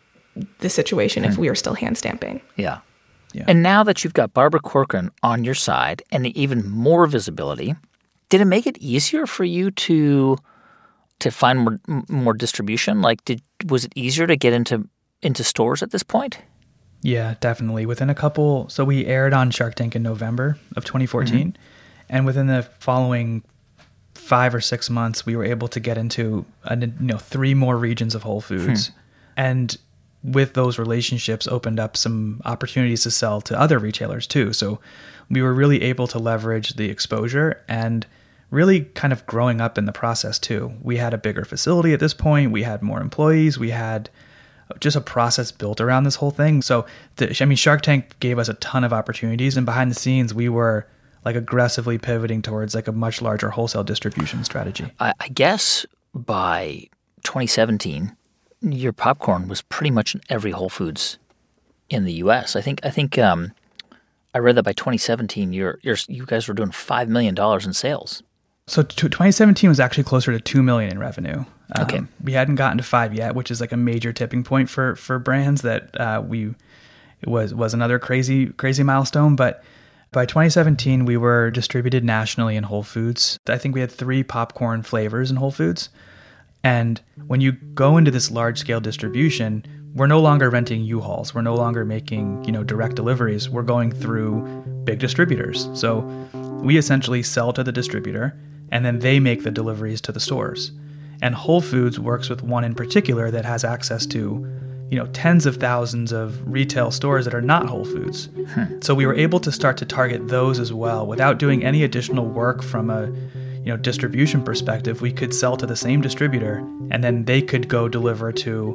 the situation if we were still hand stamping. Yeah. yeah. And now that you've got Barbara Corcoran on your side and even more visibility, did it make it easier for you to to find more, more distribution? Like, did was it easier to get into into stores at this point? Yeah, definitely. Within a couple, so we aired on Shark Tank in November of twenty fourteen, mm-hmm. and within the following five or six months, we were able to get into a, you know three more regions of Whole Foods, hmm. and with those relationships opened up some opportunities to sell to other retailers too. So we were really able to leverage the exposure and really kind of growing up in the process too. We had a bigger facility at this point. We had more employees. We had just a process built around this whole thing. So, the, I mean, Shark Tank gave us a ton of opportunities, and behind the scenes, we were like aggressively pivoting towards like a much larger wholesale distribution strategy. I, I guess by twenty seventeen, your popcorn was pretty much in every Whole Foods in the U S. I think I think um, I read that by twenty seventeen, you're, you're you guys were doing five million dollars in sales. So t- twenty seventeen was actually closer to two million dollars in revenue. Um, okay. We hadn't gotten to five yet, which is like a major tipping point for for brands that uh, we it was was another crazy crazy milestone. But by twenty seventeen, we were distributed nationally in Whole Foods. I think we had three popcorn flavors in Whole Foods. And when you go into this large scale distribution, we're no longer renting U-Hauls. We're no longer making, you know, direct deliveries. We're going through big distributors. So we essentially sell to the distributor, and then they make the deliveries to the stores. And Whole Foods works with one in particular that has access to, you know, tens of thousands of retail stores that are not Whole Foods. Hmm. So we were able to start to target those as well without doing any additional work from a, you know, distribution perspective. We could sell to the same distributor, and then they could go deliver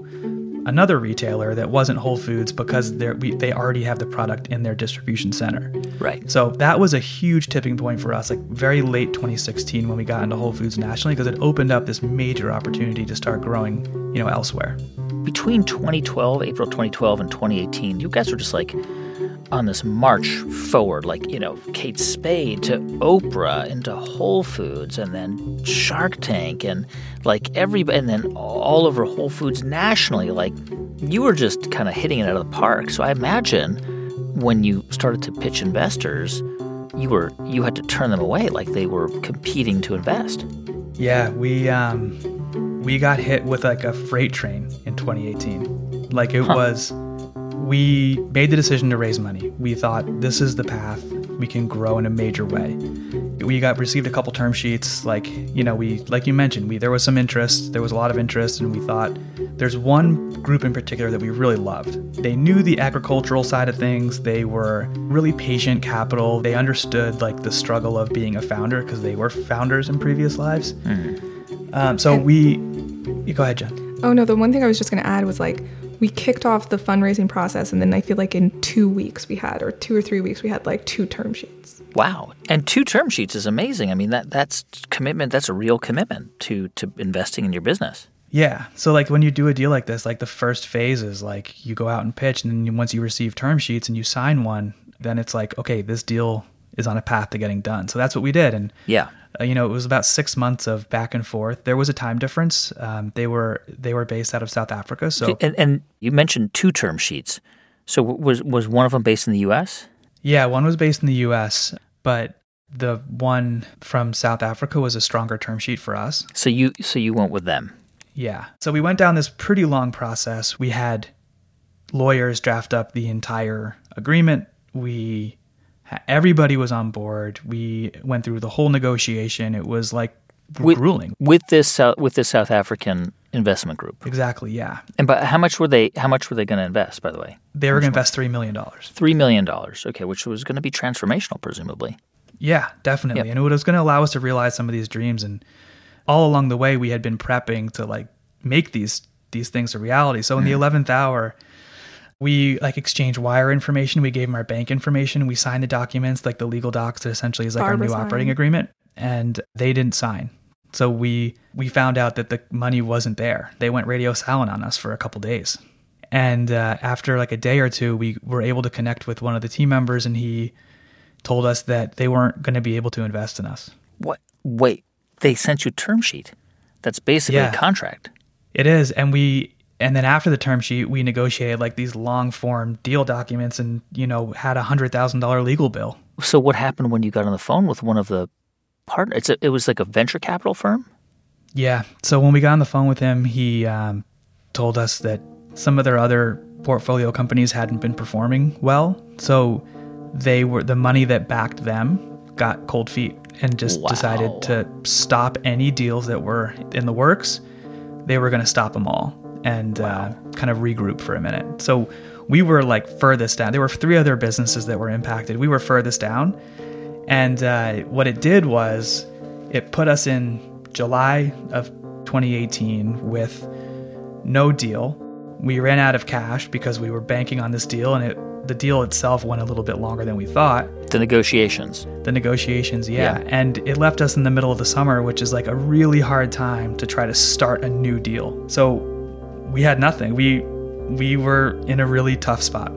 to another retailer that wasn't Whole Foods because they're, we, they already have the product in their distribution center. Right. So that was a huge tipping point for us, like very late twenty sixteen when we got into Whole Foods nationally, because it opened up this major opportunity to start growing, you know, elsewhere. Between twenty twelve, April twenty twelve, and twenty eighteen, you guys were just like on this march forward, like, you know, Kate Spade to Oprah into Whole Foods, and then Shark Tank, and like everybody, and then all over Whole Foods nationally. Like, you were just kind of hitting it out of the park. So I imagine when you started to pitch investors, you were you had to turn them away like they were competing to invest. Yeah, we um we got hit with like a freight train in twenty eighteen. Like it huh. was. We made the decision to raise money. We thought this is the path. We can grow in a major way. We got received a couple term sheets. Like, you know, we, like you mentioned, we, there was some interest. There was a lot of interest, and we thought there's one group in particular that we really loved. They knew the agricultural side of things. They were really patient capital. They understood like the struggle of being a founder because they were founders in previous lives. Mm. Um, so and, we, you go ahead, Jen. Oh no, the one thing I was just going to add was like, we kicked off the fundraising process, and then I feel like in two weeks we had, or two or three weeks, we had like two term sheets. Wow. And two term sheets is amazing. I mean, that that's commitment. That's a real commitment to, to investing in your business. Yeah. So like when you do a deal like this, like the first phase is like you go out and pitch, and then once you receive term sheets and you sign one, then it's like, okay, this deal is on a path to getting done. So that's what we did. And Yeah. uh, you know, it was about six months of back and forth. There was a time difference. Um, they were they were based out of South Africa. So And, and you mentioned two term sheets. So was was one of them based in the U S? yeah, one was based in the U S, but the one from South Africa was a stronger term sheet for us. So you so you went with them. Yeah. So we went down this pretty long process. We had lawyers draft up the entire agreement. We everybody was on board. We went through the whole negotiation. It was like With, grueling. with this South, with this South African investment group. Exactly. Yeah. And but how much were they how much were they going to invest, by the way? They were going to invest three million dollars. three million dollars. Okay, which was going to be transformational presumably. Yeah, definitely. Yep. And it was going to allow us to realize some of these dreams. And all along the way, we had been prepping to like make these these things a reality. So in the eleventh hour, we like exchanged wire information. We gave them our bank information. We signed the documents, like the legal docs that essentially is like Barbara our new signed. operating agreement. And they didn't sign. So we we found out that the money wasn't there. They went radio silent on us for a couple days. And uh, after like a day or two, we were able to connect with one of the team members, and he told us that they weren't going to be able to invest in us. What? Wait, they sent you a term sheet. That's basically Yeah. a contract. It is, and we and then after the term sheet, we negotiated like these long form deal documents, and you know had a hundred thousand dollar legal bill. So what happened when you got on the phone with one of the partners? It's a, it was like a venture capital firm? Yeah. So when we got on the phone with him, he um, told us that some of their other portfolio companies hadn't been performing well, so they were the money that backed them got cold feet and just Wow. decided to stop any deals that were in the works. They were going to stop them all and uh, kind of regroup for a minute. So we were like furthest down. There were three other businesses that were impacted. We were furthest down. And uh, what it did was it put us in July of twenty eighteen with no deal. We ran out of cash because we were banking on this deal, and it the deal itself went a little bit longer than we thought. The negotiations. The negotiations, yeah. Yeah. And it left us in the middle of the summer, which is like a really hard time to try to start a new deal. So we had nothing. We we were in a really tough spot.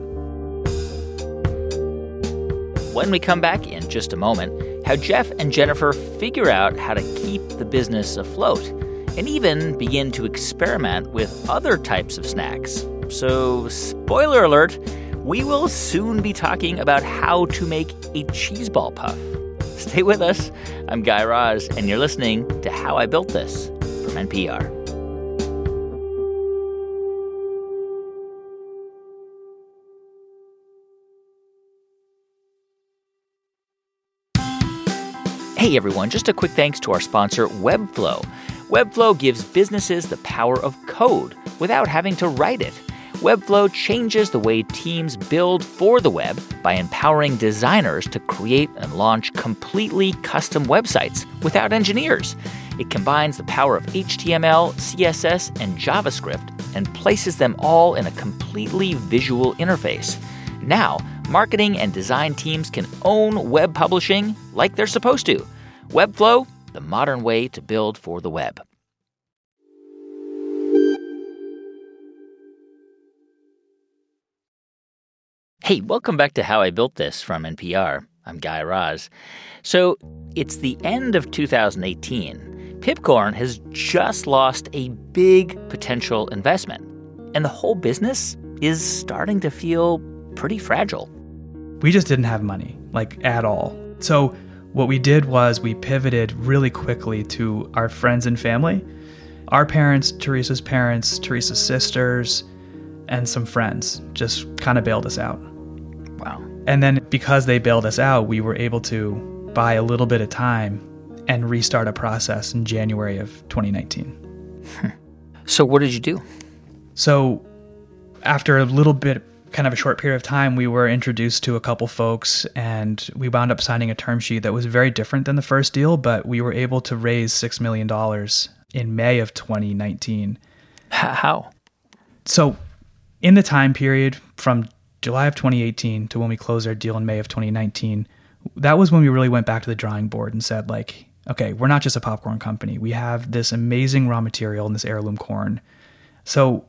When we come back in just a moment, how Jeff and Jennifer figure out how to keep the business afloat and even begin to experiment with other types of snacks. So, spoiler alert, we will soon be talking about how to make a cheese ball puff. Stay with us. I'm Guy Raz, and you're listening to How I Built This from N P R. Hey everyone, just a quick thanks to our sponsor, Webflow. Webflow gives businesses the power of code without having to write it. Webflow changes the way teams build for the web by empowering designers to create and launch completely custom websites without engineers. It combines the power of H T M L, C S S, and JavaScript and places them all in a completely visual interface. Now, marketing and design teams can own web publishing like they're supposed to. Webflow, the modern way to build for the web. Hey, welcome back to How I Built This from N P R. I'm Guy Raz. So, it's the end of two thousand eighteen. Pipcorn has just lost a big potential investment, and the whole business is starting to feel pretty fragile. We just didn't have money, like at all. So what we did was we pivoted really quickly to our friends and family. Our parents, Teresa's parents, Teresa's sisters, and some friends just kind of bailed us out. Wow. And then because they bailed us out, we were able to buy a little bit of time and restart a process in January of twenty nineteen. So what did you do? So after a little bit, kind of a short period of time, we were introduced to a couple folks, and we wound up signing a term sheet that was very different than the first deal, but we were able to raise six million dollars in May of twenty nineteen. H- how? So in the time period from July of twenty eighteen to when we closed our deal in May of twenty nineteen, that was when we really went back to the drawing board and said, like, okay, we're not just a popcorn company. We have this amazing raw material in this heirloom corn. So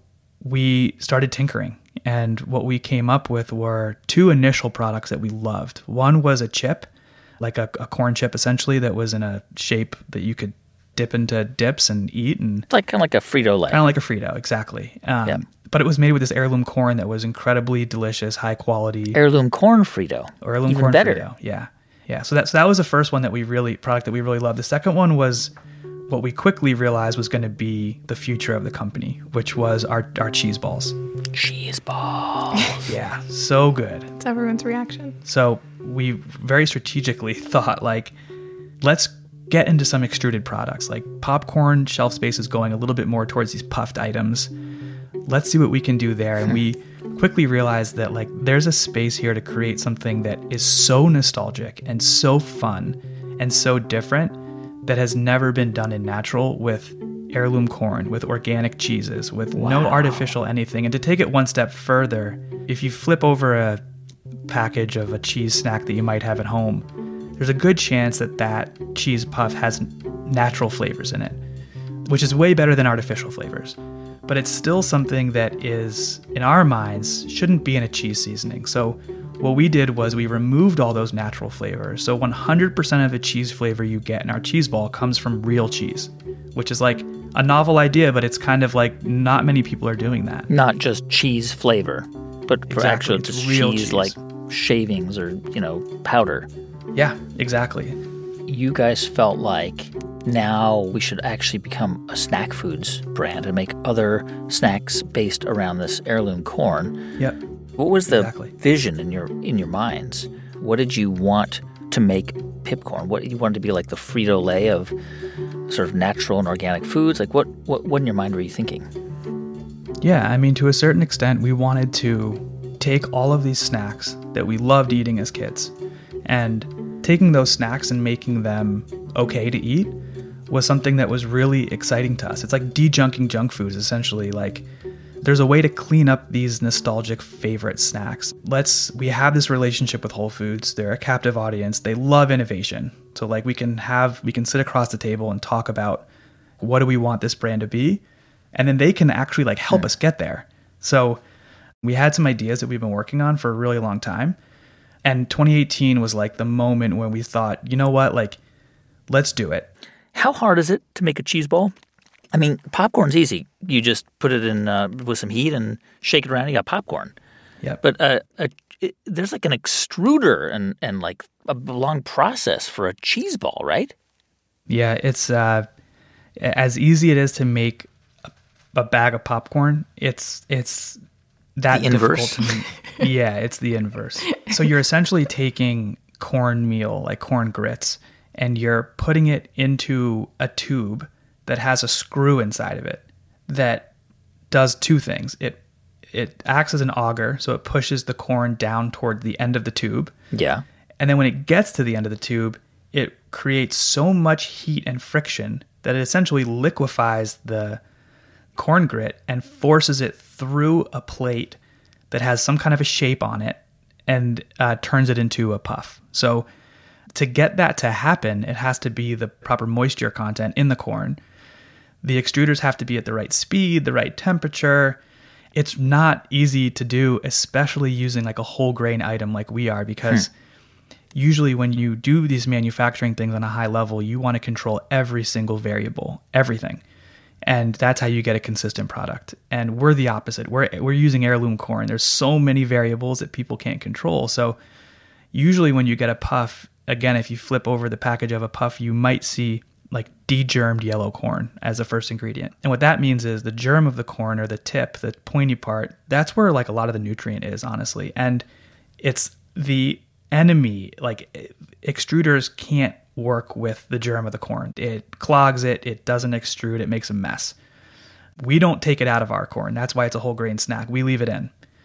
we started tinkering. And what we came up with were two initial products that we loved. One was a chip, like a, a corn chip essentially, that was in a shape that you could dip into dips and eat. And It's like kind of like a Frito-Lay. Kind of like a Frito, exactly. Um, Yep. But it was made with this heirloom corn that was incredibly delicious, high quality. Heirloom corn Frito. Heirloom Even corn better. Frito. Yeah. Yeah. So that, so that was the first one that we really, product that we really loved. The second one was what we quickly realized was going to be the future of the company, which was our, our cheese balls. Cheese balls. Yeah. So good. It's everyone's reaction. So we very strategically thought, like, let's get into some extruded products. Like popcorn shelf space is going a little bit more towards these puffed items. Let's see what we can do there. And we quickly realized that, like, there's a space here to create something that is so nostalgic and so fun and so different that has never been done in natural, with heirloom corn, with organic cheeses, with no artificial anything. And to take it one step further, if you flip over a package of a cheese snack that you might have at home, there's a good chance that that cheese puff has natural flavors in it, which is way better than artificial flavors. But it's still something that is, in our minds, shouldn't be in a cheese seasoning. So what we did was we removed all those natural flavors. So one hundred percent of the cheese flavor you get in our cheese ball comes from real cheese, which is like a novel idea, but it's kind of like not many people are doing that. Not just cheese flavor, but Exactly. actually It's it's real cheese, cheese. like shavings or, you know, powder. Yeah, exactly. You guys felt like now we should actually become a snack foods brand and make other snacks based around this heirloom corn. Yep. What was the Exactly. vision in your in your minds? What did you want to make Pipcorn? What you wanted to be like the Frito-Lay of sort of natural and organic foods? Like what, what what in your mind were you thinking? Yeah, I mean, to a certain extent, we wanted to take all of these snacks that we loved eating as kids, and taking those snacks and making them okay to eat was something that was really exciting to us. It's like de-junking junk foods, essentially. Like, there's a way to clean up these nostalgic favorite snacks. Let's, we have this relationship with Whole Foods. They're a captive audience. They love innovation. So like we can have, we can sit across the table and talk about what do we want this brand to be? And then they can actually like help us get there. So we had some ideas that we've been working on for a really long time. And twenty eighteen was like the moment when we thought, you know what, like, let's do it. How hard is it to make a cheese ball? I mean, popcorn's easy. You just put it in uh, with some heat and shake it around. You got popcorn. Yeah. But uh, a, it, there's like an extruder and, and like a long process for a cheese ball, right? Yeah, it's uh, as easy it is to make a, a bag of popcorn. It's it's that The inverse? difficult to make. Yeah, it's the inverse. So you're essentially taking cornmeal, like corn grits, and you're putting it into a tube that has a screw inside of it that does two things. It it acts as an auger, so it pushes the corn down toward the end of the tube. Yeah. And then when it gets to the end of the tube, it creates so much heat and friction that it essentially liquefies the corn grit and forces it through a plate that has some kind of a shape on it and uh, turns it into a puff. So to get that to happen, it has to be the proper moisture content in the corn. The extruders have to be at the right speed, the right temperature. It's not easy to do, especially using like a whole grain item like we are, because hmm. usually when you do these manufacturing things on a high level, you want to control every single variable, everything. And that's how you get a consistent product. And we're the opposite. We're we're using heirloom corn. There's so many variables that people can't control. So usually when you get a puff, again, if you flip over the package of a puff, you might see like de-germed yellow corn as a first ingredient. And what that means is the germ of the corn, or the tip, the pointy part, that's where like a lot of the nutrient is, honestly. And it's the enemy. Like extruders can't work with the germ of the corn. It clogs it, it doesn't extrude, it makes a mess. We don't take it out of our corn. That's why it's a whole grain snack. We leave it in.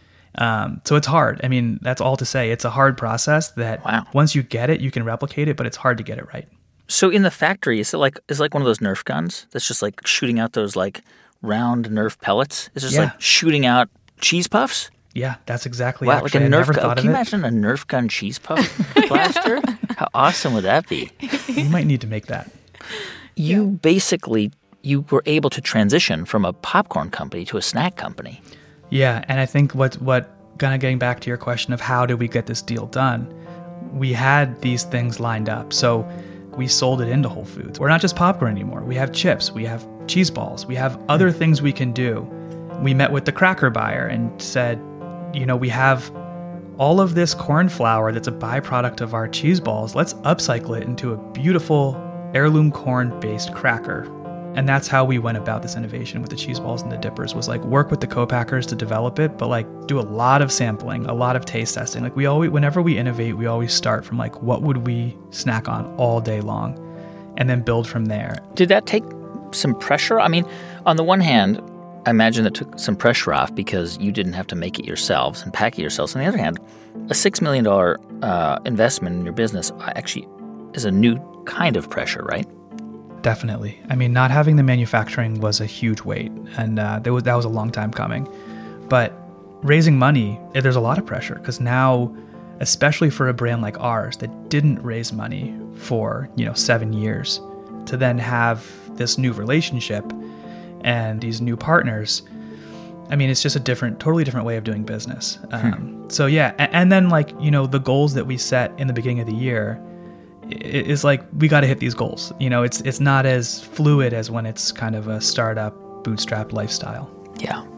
Um, so it's hard. I mean, that's all to say. It's a hard process that wow. once you get it, you can replicate it, but it's hard to get it right. So in the factory, is it like is it like one of those Nerf guns that's just like shooting out those like round Nerf pellets? Is it just Yeah. like shooting out cheese puffs? Yeah, that's exactly Wow, actually. like a I Nerf never gun. thought Can you of it. imagine a Nerf gun cheese puff blaster? How awesome would that be? You might need to make that. You Yeah. basically, you were able to transition from a popcorn company to a snack company. Yeah, and I think what what kind of getting back to your question of how did we get this deal done, we had these things lined up. So we sold it into Whole Foods. We're not just popcorn anymore. We have chips, we have cheese balls, we have other things we can do. We met with the cracker buyer and said, you know, we have all of this corn flour that's a byproduct of our cheese balls. Let's upcycle it into a beautiful heirloom corn-based cracker. And that's how we went about this innovation with the cheese balls and the dippers, was like work with the co-packers to develop it, but like do a lot of sampling, a lot of taste testing. Like we always, whenever we innovate, we always start from like, what would we snack on all day long? And then build from there. Did that take some pressure? I mean, on the one hand, I imagine that took some pressure off because you didn't have to make it yourselves and pack it yourselves. On the other hand, a six million dollars uh, investment in your business actually is a new kind of pressure, right? Definitely. I mean, not having the manufacturing was a huge weight, and uh, that was that was a long time coming. But raising money, eh, there's a lot of pressure because now, especially for a brand like ours that didn't raise money for, you know, seven years, to then have this new relationship and these new partners, I mean, it's just a different, totally different way of doing business. Um, hmm. So yeah, and, and then like, you know, the goals that we set in the beginning of the year, it's like we got to hit these goals. You know, it's it's not as fluid as when it's kind of a startup, bootstrap lifestyle. Yeah.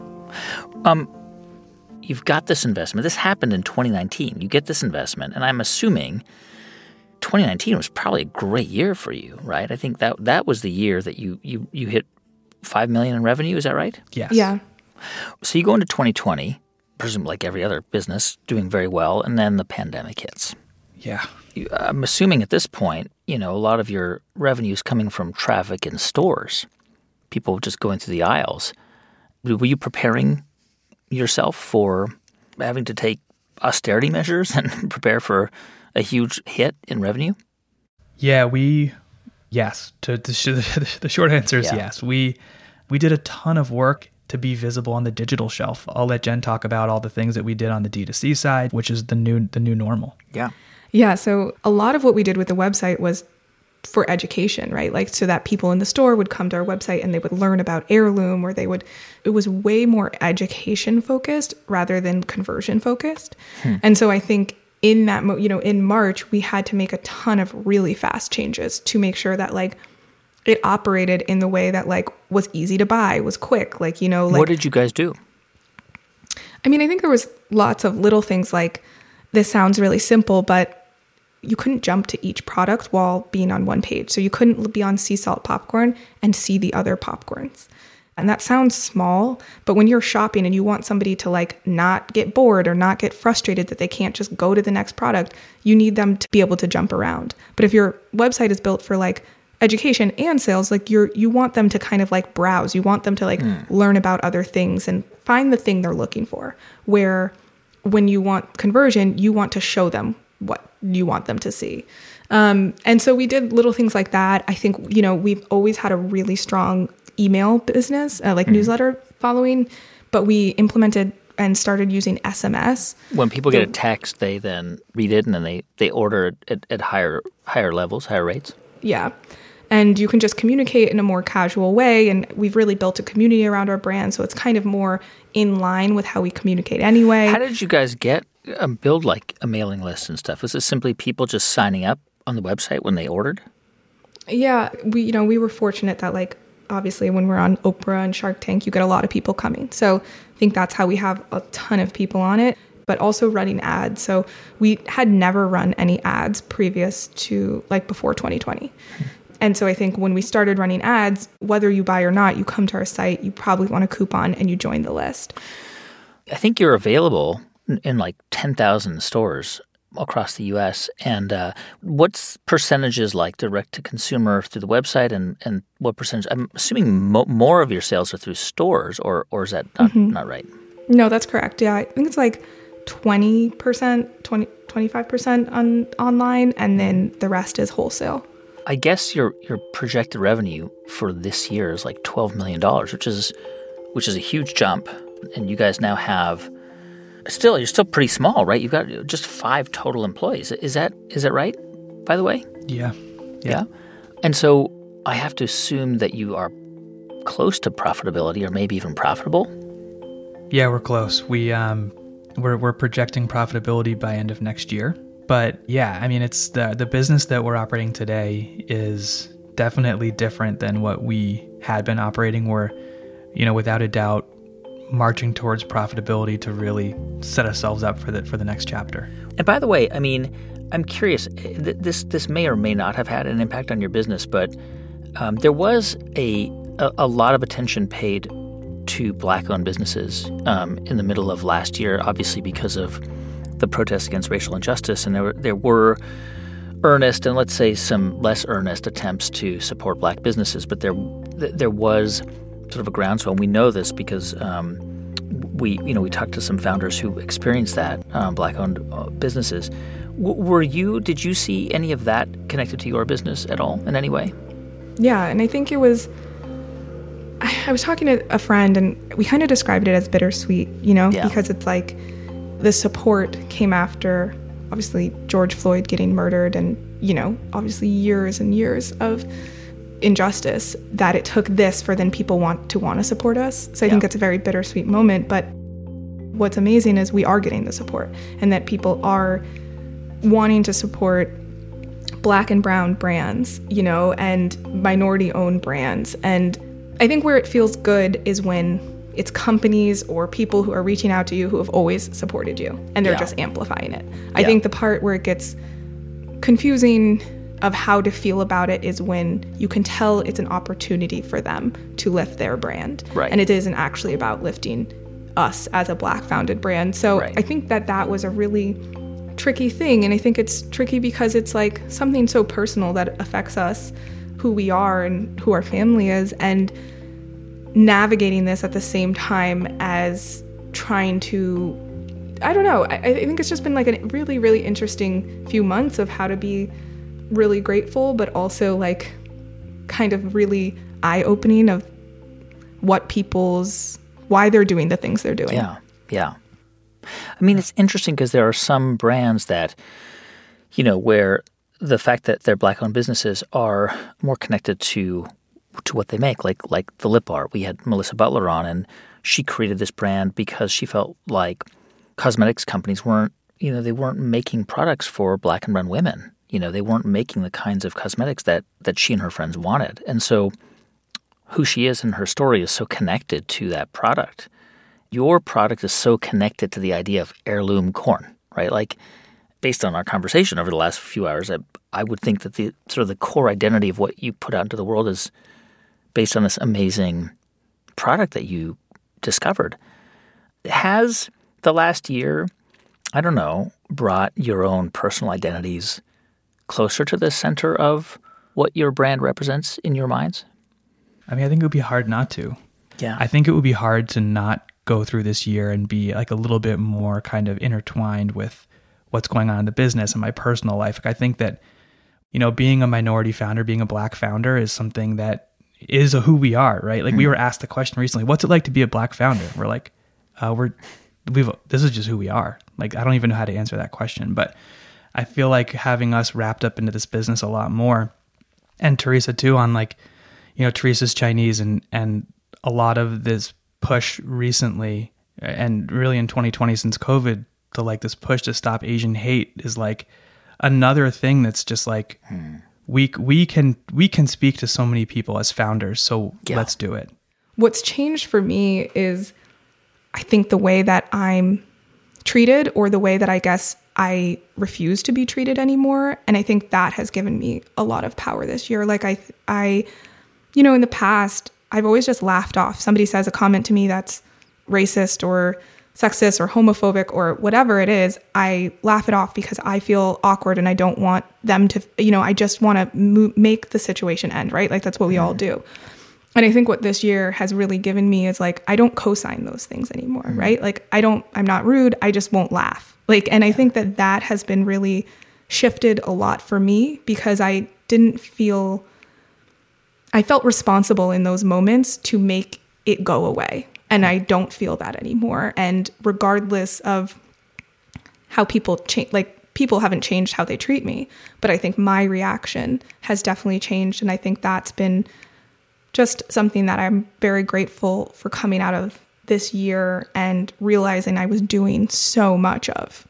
Um, you've got this investment. This happened in twenty nineteen. You get this investment, and I'm assuming twenty nineteen was probably a great year for you, right? I think that that was the year that you you you hit five million dollars in revenue. Is that right? Yes. Yeah. So you go into twenty twenty, presumably like every other business, doing very well, and then the pandemic hits. Yeah. I'm assuming at this point, you know, a lot of your revenue is coming from traffic in stores, people just going through the aisles. Were you preparing yourself for having to take austerity measures and prepare for a huge hit in revenue? Yeah, we, yes. To, to the short answer is yeah. yes. We we did a ton of work to be visible on the digital shelf. I'll let Jen talk about all the things that we did on the D two C side, which is the new the new normal. Yeah. Yeah, so a lot of what we did with the website was for education, right? Like so that people in the store would come to our website and they would learn about Heirloom, or they would, it was way more education focused rather than conversion focused. Hmm. And so I think in that, mo- you know, in March, we had to make a ton of really fast changes to make sure that like it operated in the way that like was easy to buy, was quick. Like, you know, like. What did you guys do? I mean, I think there was lots of little things like, this sounds really simple, but you couldn't jump to each product while being on one page. So you couldn't be on sea salt popcorn and see the other popcorns. And that sounds small, but when you're shopping and you want somebody to like not get bored or not get frustrated that they can't just go to the next product, you need them to be able to jump around. But if your website is built for like education and sales, like you're, you want them to kind of like browse. You want them to like mm. learn about other things and find the thing they're looking for. Where when you want conversion, you want to show them what you want them to see. Um, and so we did little things like that. I think, you know, we've always had a really strong email business, uh, like mm-hmm. newsletter following, but we implemented and started using S M S. When people get a text, they then read it and then they, they order at, at higher higher levels, higher rates. Yeah. And you can just communicate in a more casual way. And we've really built a community around our brand. So it's kind of more in line with how we communicate anyway. How did you guys get um, build like a mailing list and stuff? Was it simply people just signing up on the website when they ordered? Yeah, we you know we were fortunate that like obviously when we're on Oprah and Shark Tank, you get a lot of people coming. So I think that's how we have a ton of people on it, but also running ads. So we had never run any ads previous to like before twenty twenty. And so I think when we started running ads, whether you buy or not, you come to our site, you probably want a coupon and you join the list. I think you're available in, in like ten thousand stores across the U S. And uh, what's percentages like direct to consumer through the website, and, and what percentage? I'm assuming mo- more of your sales are through stores, or or is that not, mm-hmm. not right? No, that's correct. Yeah, I think it's like twenty percent, twenty, twenty-five percent on online, and then the rest is wholesale. I guess your your projected revenue for this year is like twelve million dollars, which is which is a huge jump. And you guys now have still you're still pretty small, right? You've got just five total employees. Is that is that right? By the way, yeah, yeah. yeah? And so I have to assume that you are close to profitability or maybe even profitable. Yeah, we're close. We, um, we're, we're projecting profitability by end of next year. But yeah, I mean, it's the, the business that we're operating today is definitely different than what we had been operating. We're, you know, without a doubt, marching towards profitability to really set ourselves up for the for the next chapter. And by the way, I mean, I'm curious, th- this this may or may not have had an impact on your business, but um, there was a, a a lot of attention paid to Black-owned businesses um, in the middle of last year, obviously because of the protests against racial injustice, and there were, there were earnest and let's say some less earnest attempts to support Black businesses, but there there was sort of a groundswell. We know this because um, we, you know, we talked to some founders who experienced that, um, Black-owned uh, businesses. W- were you? Did you see any of that connected to your business at all in any way? Yeah, and I think it was. I, I was talking to a friend, and we kind of described it as bittersweet, you know, Yeah. because it's like the support came after, obviously, George Floyd getting murdered, and you know, obviously years and years of injustice, that it took this for then people want to want to support us. So I Yeah. think it's a very bittersweet moment, but what's amazing is we are getting the support, and that people are wanting to support Black and brown brands, you know, and minority-owned brands. And I think where it feels good is when it's companies or people who are reaching out to you who have always supported you, and they're Yeah. just amplifying it. I Yeah. think the part where it gets confusing of how to feel about it is when you can tell it's an opportunity for them to lift their brand. Right. And it isn't actually about lifting us as a Black founded brand. So Right. I think that that was a really tricky thing. And I think it's tricky because it's like something so personal that affects us, who we are and who our family is, and navigating this at the same time as trying to, I don't know, I, I think it's just been like a really, really interesting few months of how to be really grateful, but also like kind of really eye-opening of what people's, why they're doing the things they're doing. Yeah, yeah. I mean, it's interesting because there are some brands that, you know, where the fact that they're Black-owned businesses are more connected to to what they make, like like the Lip Bar. We had Melissa Butler on, and she created this brand because she felt like cosmetics companies weren't, you know, they weren't making products for Black and brown women. You know, they weren't making the kinds of cosmetics that that she and her friends wanted. And so who she is and her story is so connected to that product. Your product is so connected to the idea of heirloom corn, right? Like, based on our conversation over the last few hours, I, I would think that the sort of the core identity of what you put out into the world is based on this amazing product that you discovered. Has the last year, I don't know, brought your own personal identities closer to the center of what your brand represents in your minds? I mean, I think it would be hard not to. Yeah. I think it would be hard to not go through this year and be like a little bit more kind of intertwined with what's going on in the business and my personal life. Like, I think that, you know, being a minority founder, being a Black founder is something that is a who we are, right? Like, mm-hmm. we were asked the question recently, what's it like to be a Black founder? We're like, uh, we're, we've, this is just who we are. Like, I don't even know how to answer that question, but I feel like having us wrapped up into this business a lot more, and Teresa too, on like, you know, Teresa's Chinese, and, and a lot of this push recently, and really in twenty twenty since COVID, to like this push to stop Asian hate is like another thing that's just like, hmm. we we can we can speak to so many people as founders, so yeah. let's do it. What's changed for me is, I think, the way that I'm treated, or the way that I guess I refuse to be treated anymore. And I think that has given me a lot of power this year. Like I, I, you know, in the past, I've always just laughed off. Somebody says a comment to me that's racist or sexist or homophobic or whatever it is, I laugh it off because I feel awkward and I don't want them to, you know, I just want to mo- make the situation end, right? Like that's what we mm. all do. And I think what this year has really given me is like, I don't co-sign those things anymore, mm. right? Like I don't, I'm not rude. I just won't laugh. Like, and I think that that has been really shifted a lot for me because I didn't feel, I felt responsible in those moments to make it go away. And I don't feel that anymore. And regardless of how people change, like people haven't changed how they treat me, but I think my reaction has definitely changed. And I think that's been just something that I'm very grateful for coming out of this year and realizing I was doing so much of.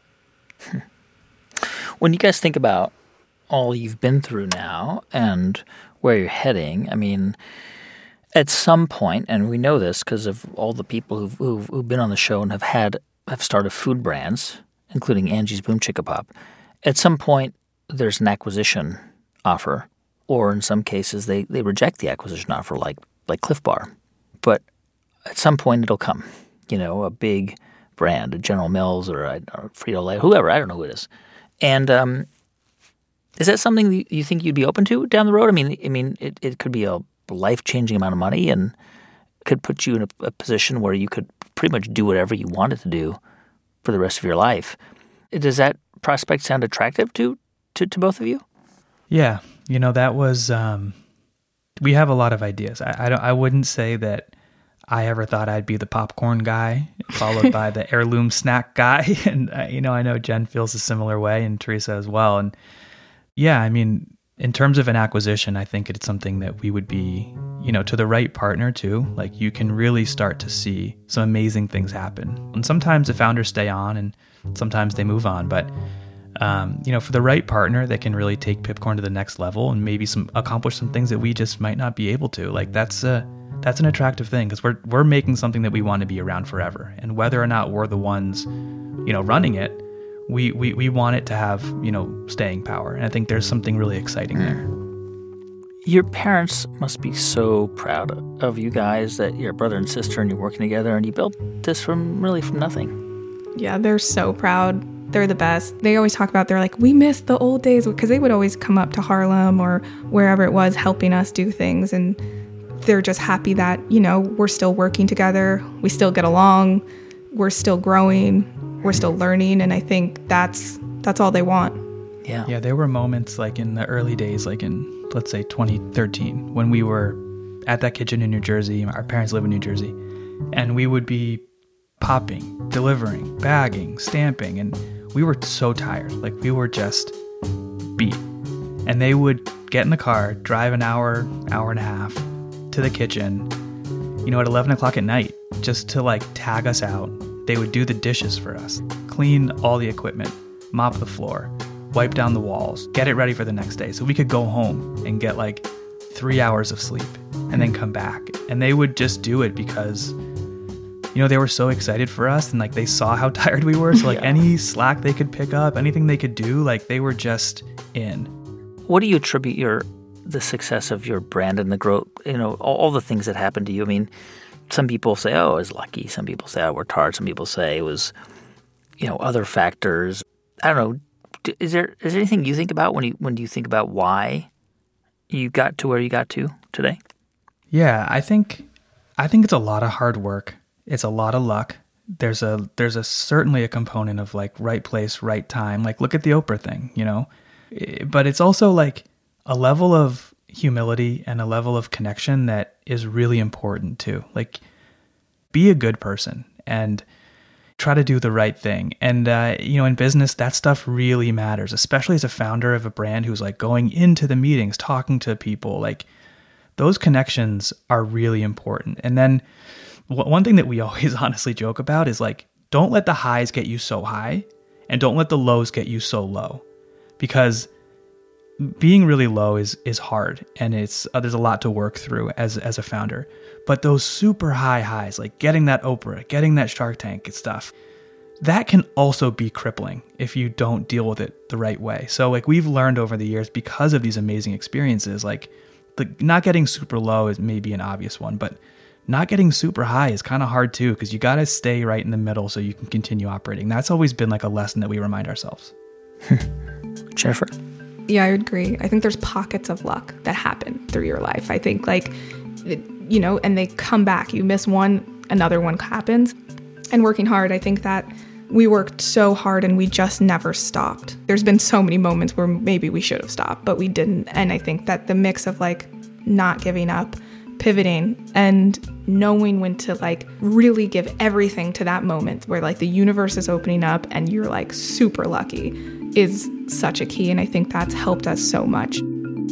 When you guys think about all you've been through now and where you're heading, I mean, at some point, and we know this because of all the people who've, who've, who've been on the show and have had have started food brands, including Angie's Boom Chicka Pop, at some point there's an acquisition offer, or in some cases they, they reject the acquisition offer, like like Cliff Bar. But at some point it'll come, you know, a big brand, a General Mills or, a, or Frito-Lay, whoever, I don't know who it is. And um, is that something that you think you'd be open to down the road? I mean, I mean, it, it could be a life-changing amount of money and could put you in a, a position where you could pretty much do whatever you wanted to do for the rest of your life. Does that prospect sound attractive to, to, to both of you? Yeah. You know, that was, um, we have a lot of ideas. I, I, don't, I wouldn't say that I ever thought I'd be the popcorn guy, followed by the heirloom snack guy. And, uh, you know, I know Jen feels a similar way, and Teresa as well. And yeah, I mean, in terms of an acquisition, I think it's something that we would be, you know, to the right partner too. Like, you can really start to see some amazing things happen. And sometimes the founders stay on and sometimes they move on. But, um, you know, for the right partner that can really take Pipcorn to the next level and maybe some accomplish some things that we just might not be able to, like that's a, that's an attractive thing, because we're, we're making something that we want to be around forever. And whether or not we're the ones, you know, running it, We, we we want it to have, you know, staying power. And I think there's something really exciting there. Your parents must be so proud of you guys that you're brother and sister and you're working together and you built this from really from nothing. Yeah, they're so proud. They're the best. They always talk about, they're like, we miss the old days, because they would always come up to Harlem or wherever it was helping us do things. And they're just happy that, you know, we're still working together. We still get along. We're still growing. We're still learning, and I think that's that's all they want. Yeah. Yeah, there were moments like in the early days, like in, let's say, twenty thirteen, when we were at that kitchen in New Jersey. Our parents live in New Jersey. And we would be popping, delivering, bagging, stamping, and we were so tired. Like, we were just beat. And they would get in the car, drive an hour, hour and a half to the kitchen, you know, at eleven o'clock at night, just to like tag us out. They would do the dishes for us, clean all the equipment, mop the floor, wipe down the walls, get it ready for the next day so we could go home and get like three hours of sleep and then come back. And they would just do it because, you know, they were so excited for us, and like they saw how tired we were. So like yeah. any slack they could pick up, anything they could do, like they were just in. What do you attribute your the success of your brand and the growth, you know, all, all the things that happened to you? I mean, some people say, oh, I was lucky. Some people say I worked hard. Some people say it was, you know, other factors. I don't know. Is there is there anything you think about when you when you think about why you got to where you got to today? Yeah, I think I think it's a lot of hard work. It's a lot of luck. There's a there's a certainly a component of like right place, right time. Like, look at the Oprah thing, you know. But it's also like a level of humility and a level of connection that is really important too. Like, be a good person and try to do the right thing. And, uh, you know, in business, that stuff really matters, especially as a founder of a brand who's like going into the meetings, talking to people. Like, those connections are really important. And then w- one thing that we always honestly joke about is like, don't let the highs get you so high and don't let the lows get you so low, because being really low is is hard, and it's uh, there's a lot to work through as as a founder. But those super high highs, like getting that Oprah, getting that Shark Tank stuff, that can also be crippling if you don't deal with it the right way. So like we've learned over the years, because of these amazing experiences, like the not getting super low is maybe an obvious one, but not getting super high is kind of hard too, because you got to stay right in the middle so you can continue operating. That's always been like a lesson that we remind ourselves. Jennifer? Yeah, I would agree. I think there's pockets of luck that happen through your life. I think like, you know, and they come back. You miss one, another one happens. And working hard, I think that we worked so hard and we just never stopped. There's been so many moments where maybe we should have stopped, but we didn't. And I think that the mix of like not giving up, pivoting and knowing when to like really give everything to that moment where like the universe is opening up and you're like super lucky is such a key. And I think that's helped us so much.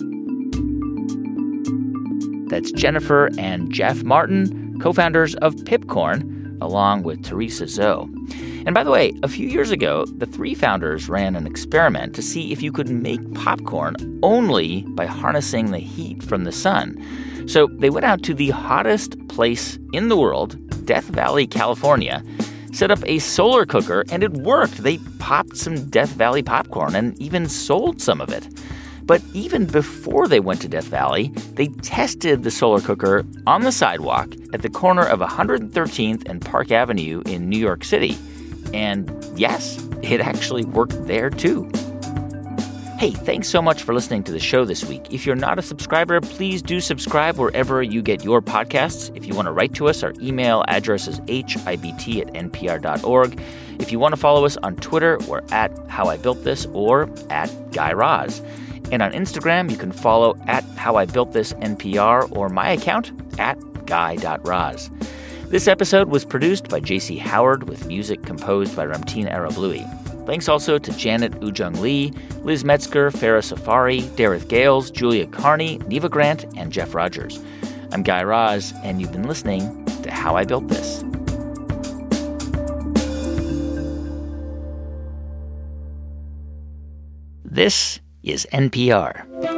That's Jennifer and Jeff Martin, co-founders of Pipcorn, along with Teresa Zhou. And by the way, a few years ago, the three founders ran an experiment to see if you could make popcorn only by harnessing the heat from the sun. So they went out to the hottest place in the world, Death Valley, California, set up a solar cooker, and it worked. They popped some Death Valley popcorn and even sold some of it. But even before they went to Death Valley, they tested the solar cooker on the sidewalk at the corner of one hundred thirteenth and Park Avenue in New York City. And yes, it actually worked there too. Hey, thanks so much for listening to the show this week. If you're not a subscriber, please do subscribe wherever you get your podcasts. If you want to write to us, our email address is h i b t at n p r dot org. If you want to follow us on Twitter, we're at How I Built This or at Guy Raz. And on Instagram, you can follow at How I Built This N P R or my account at guy dot raz. This episode was produced by J C Howard with music composed by Ramtin Arablouei. Thanks also to Janet Ujung Lee, Liz Metzger, Farah Safari, Dareth Gales, Julia Carney, Neva Grant, and Jeff Rogers. I'm Guy Raz, and you've been listening to How I Built This. This is N P R.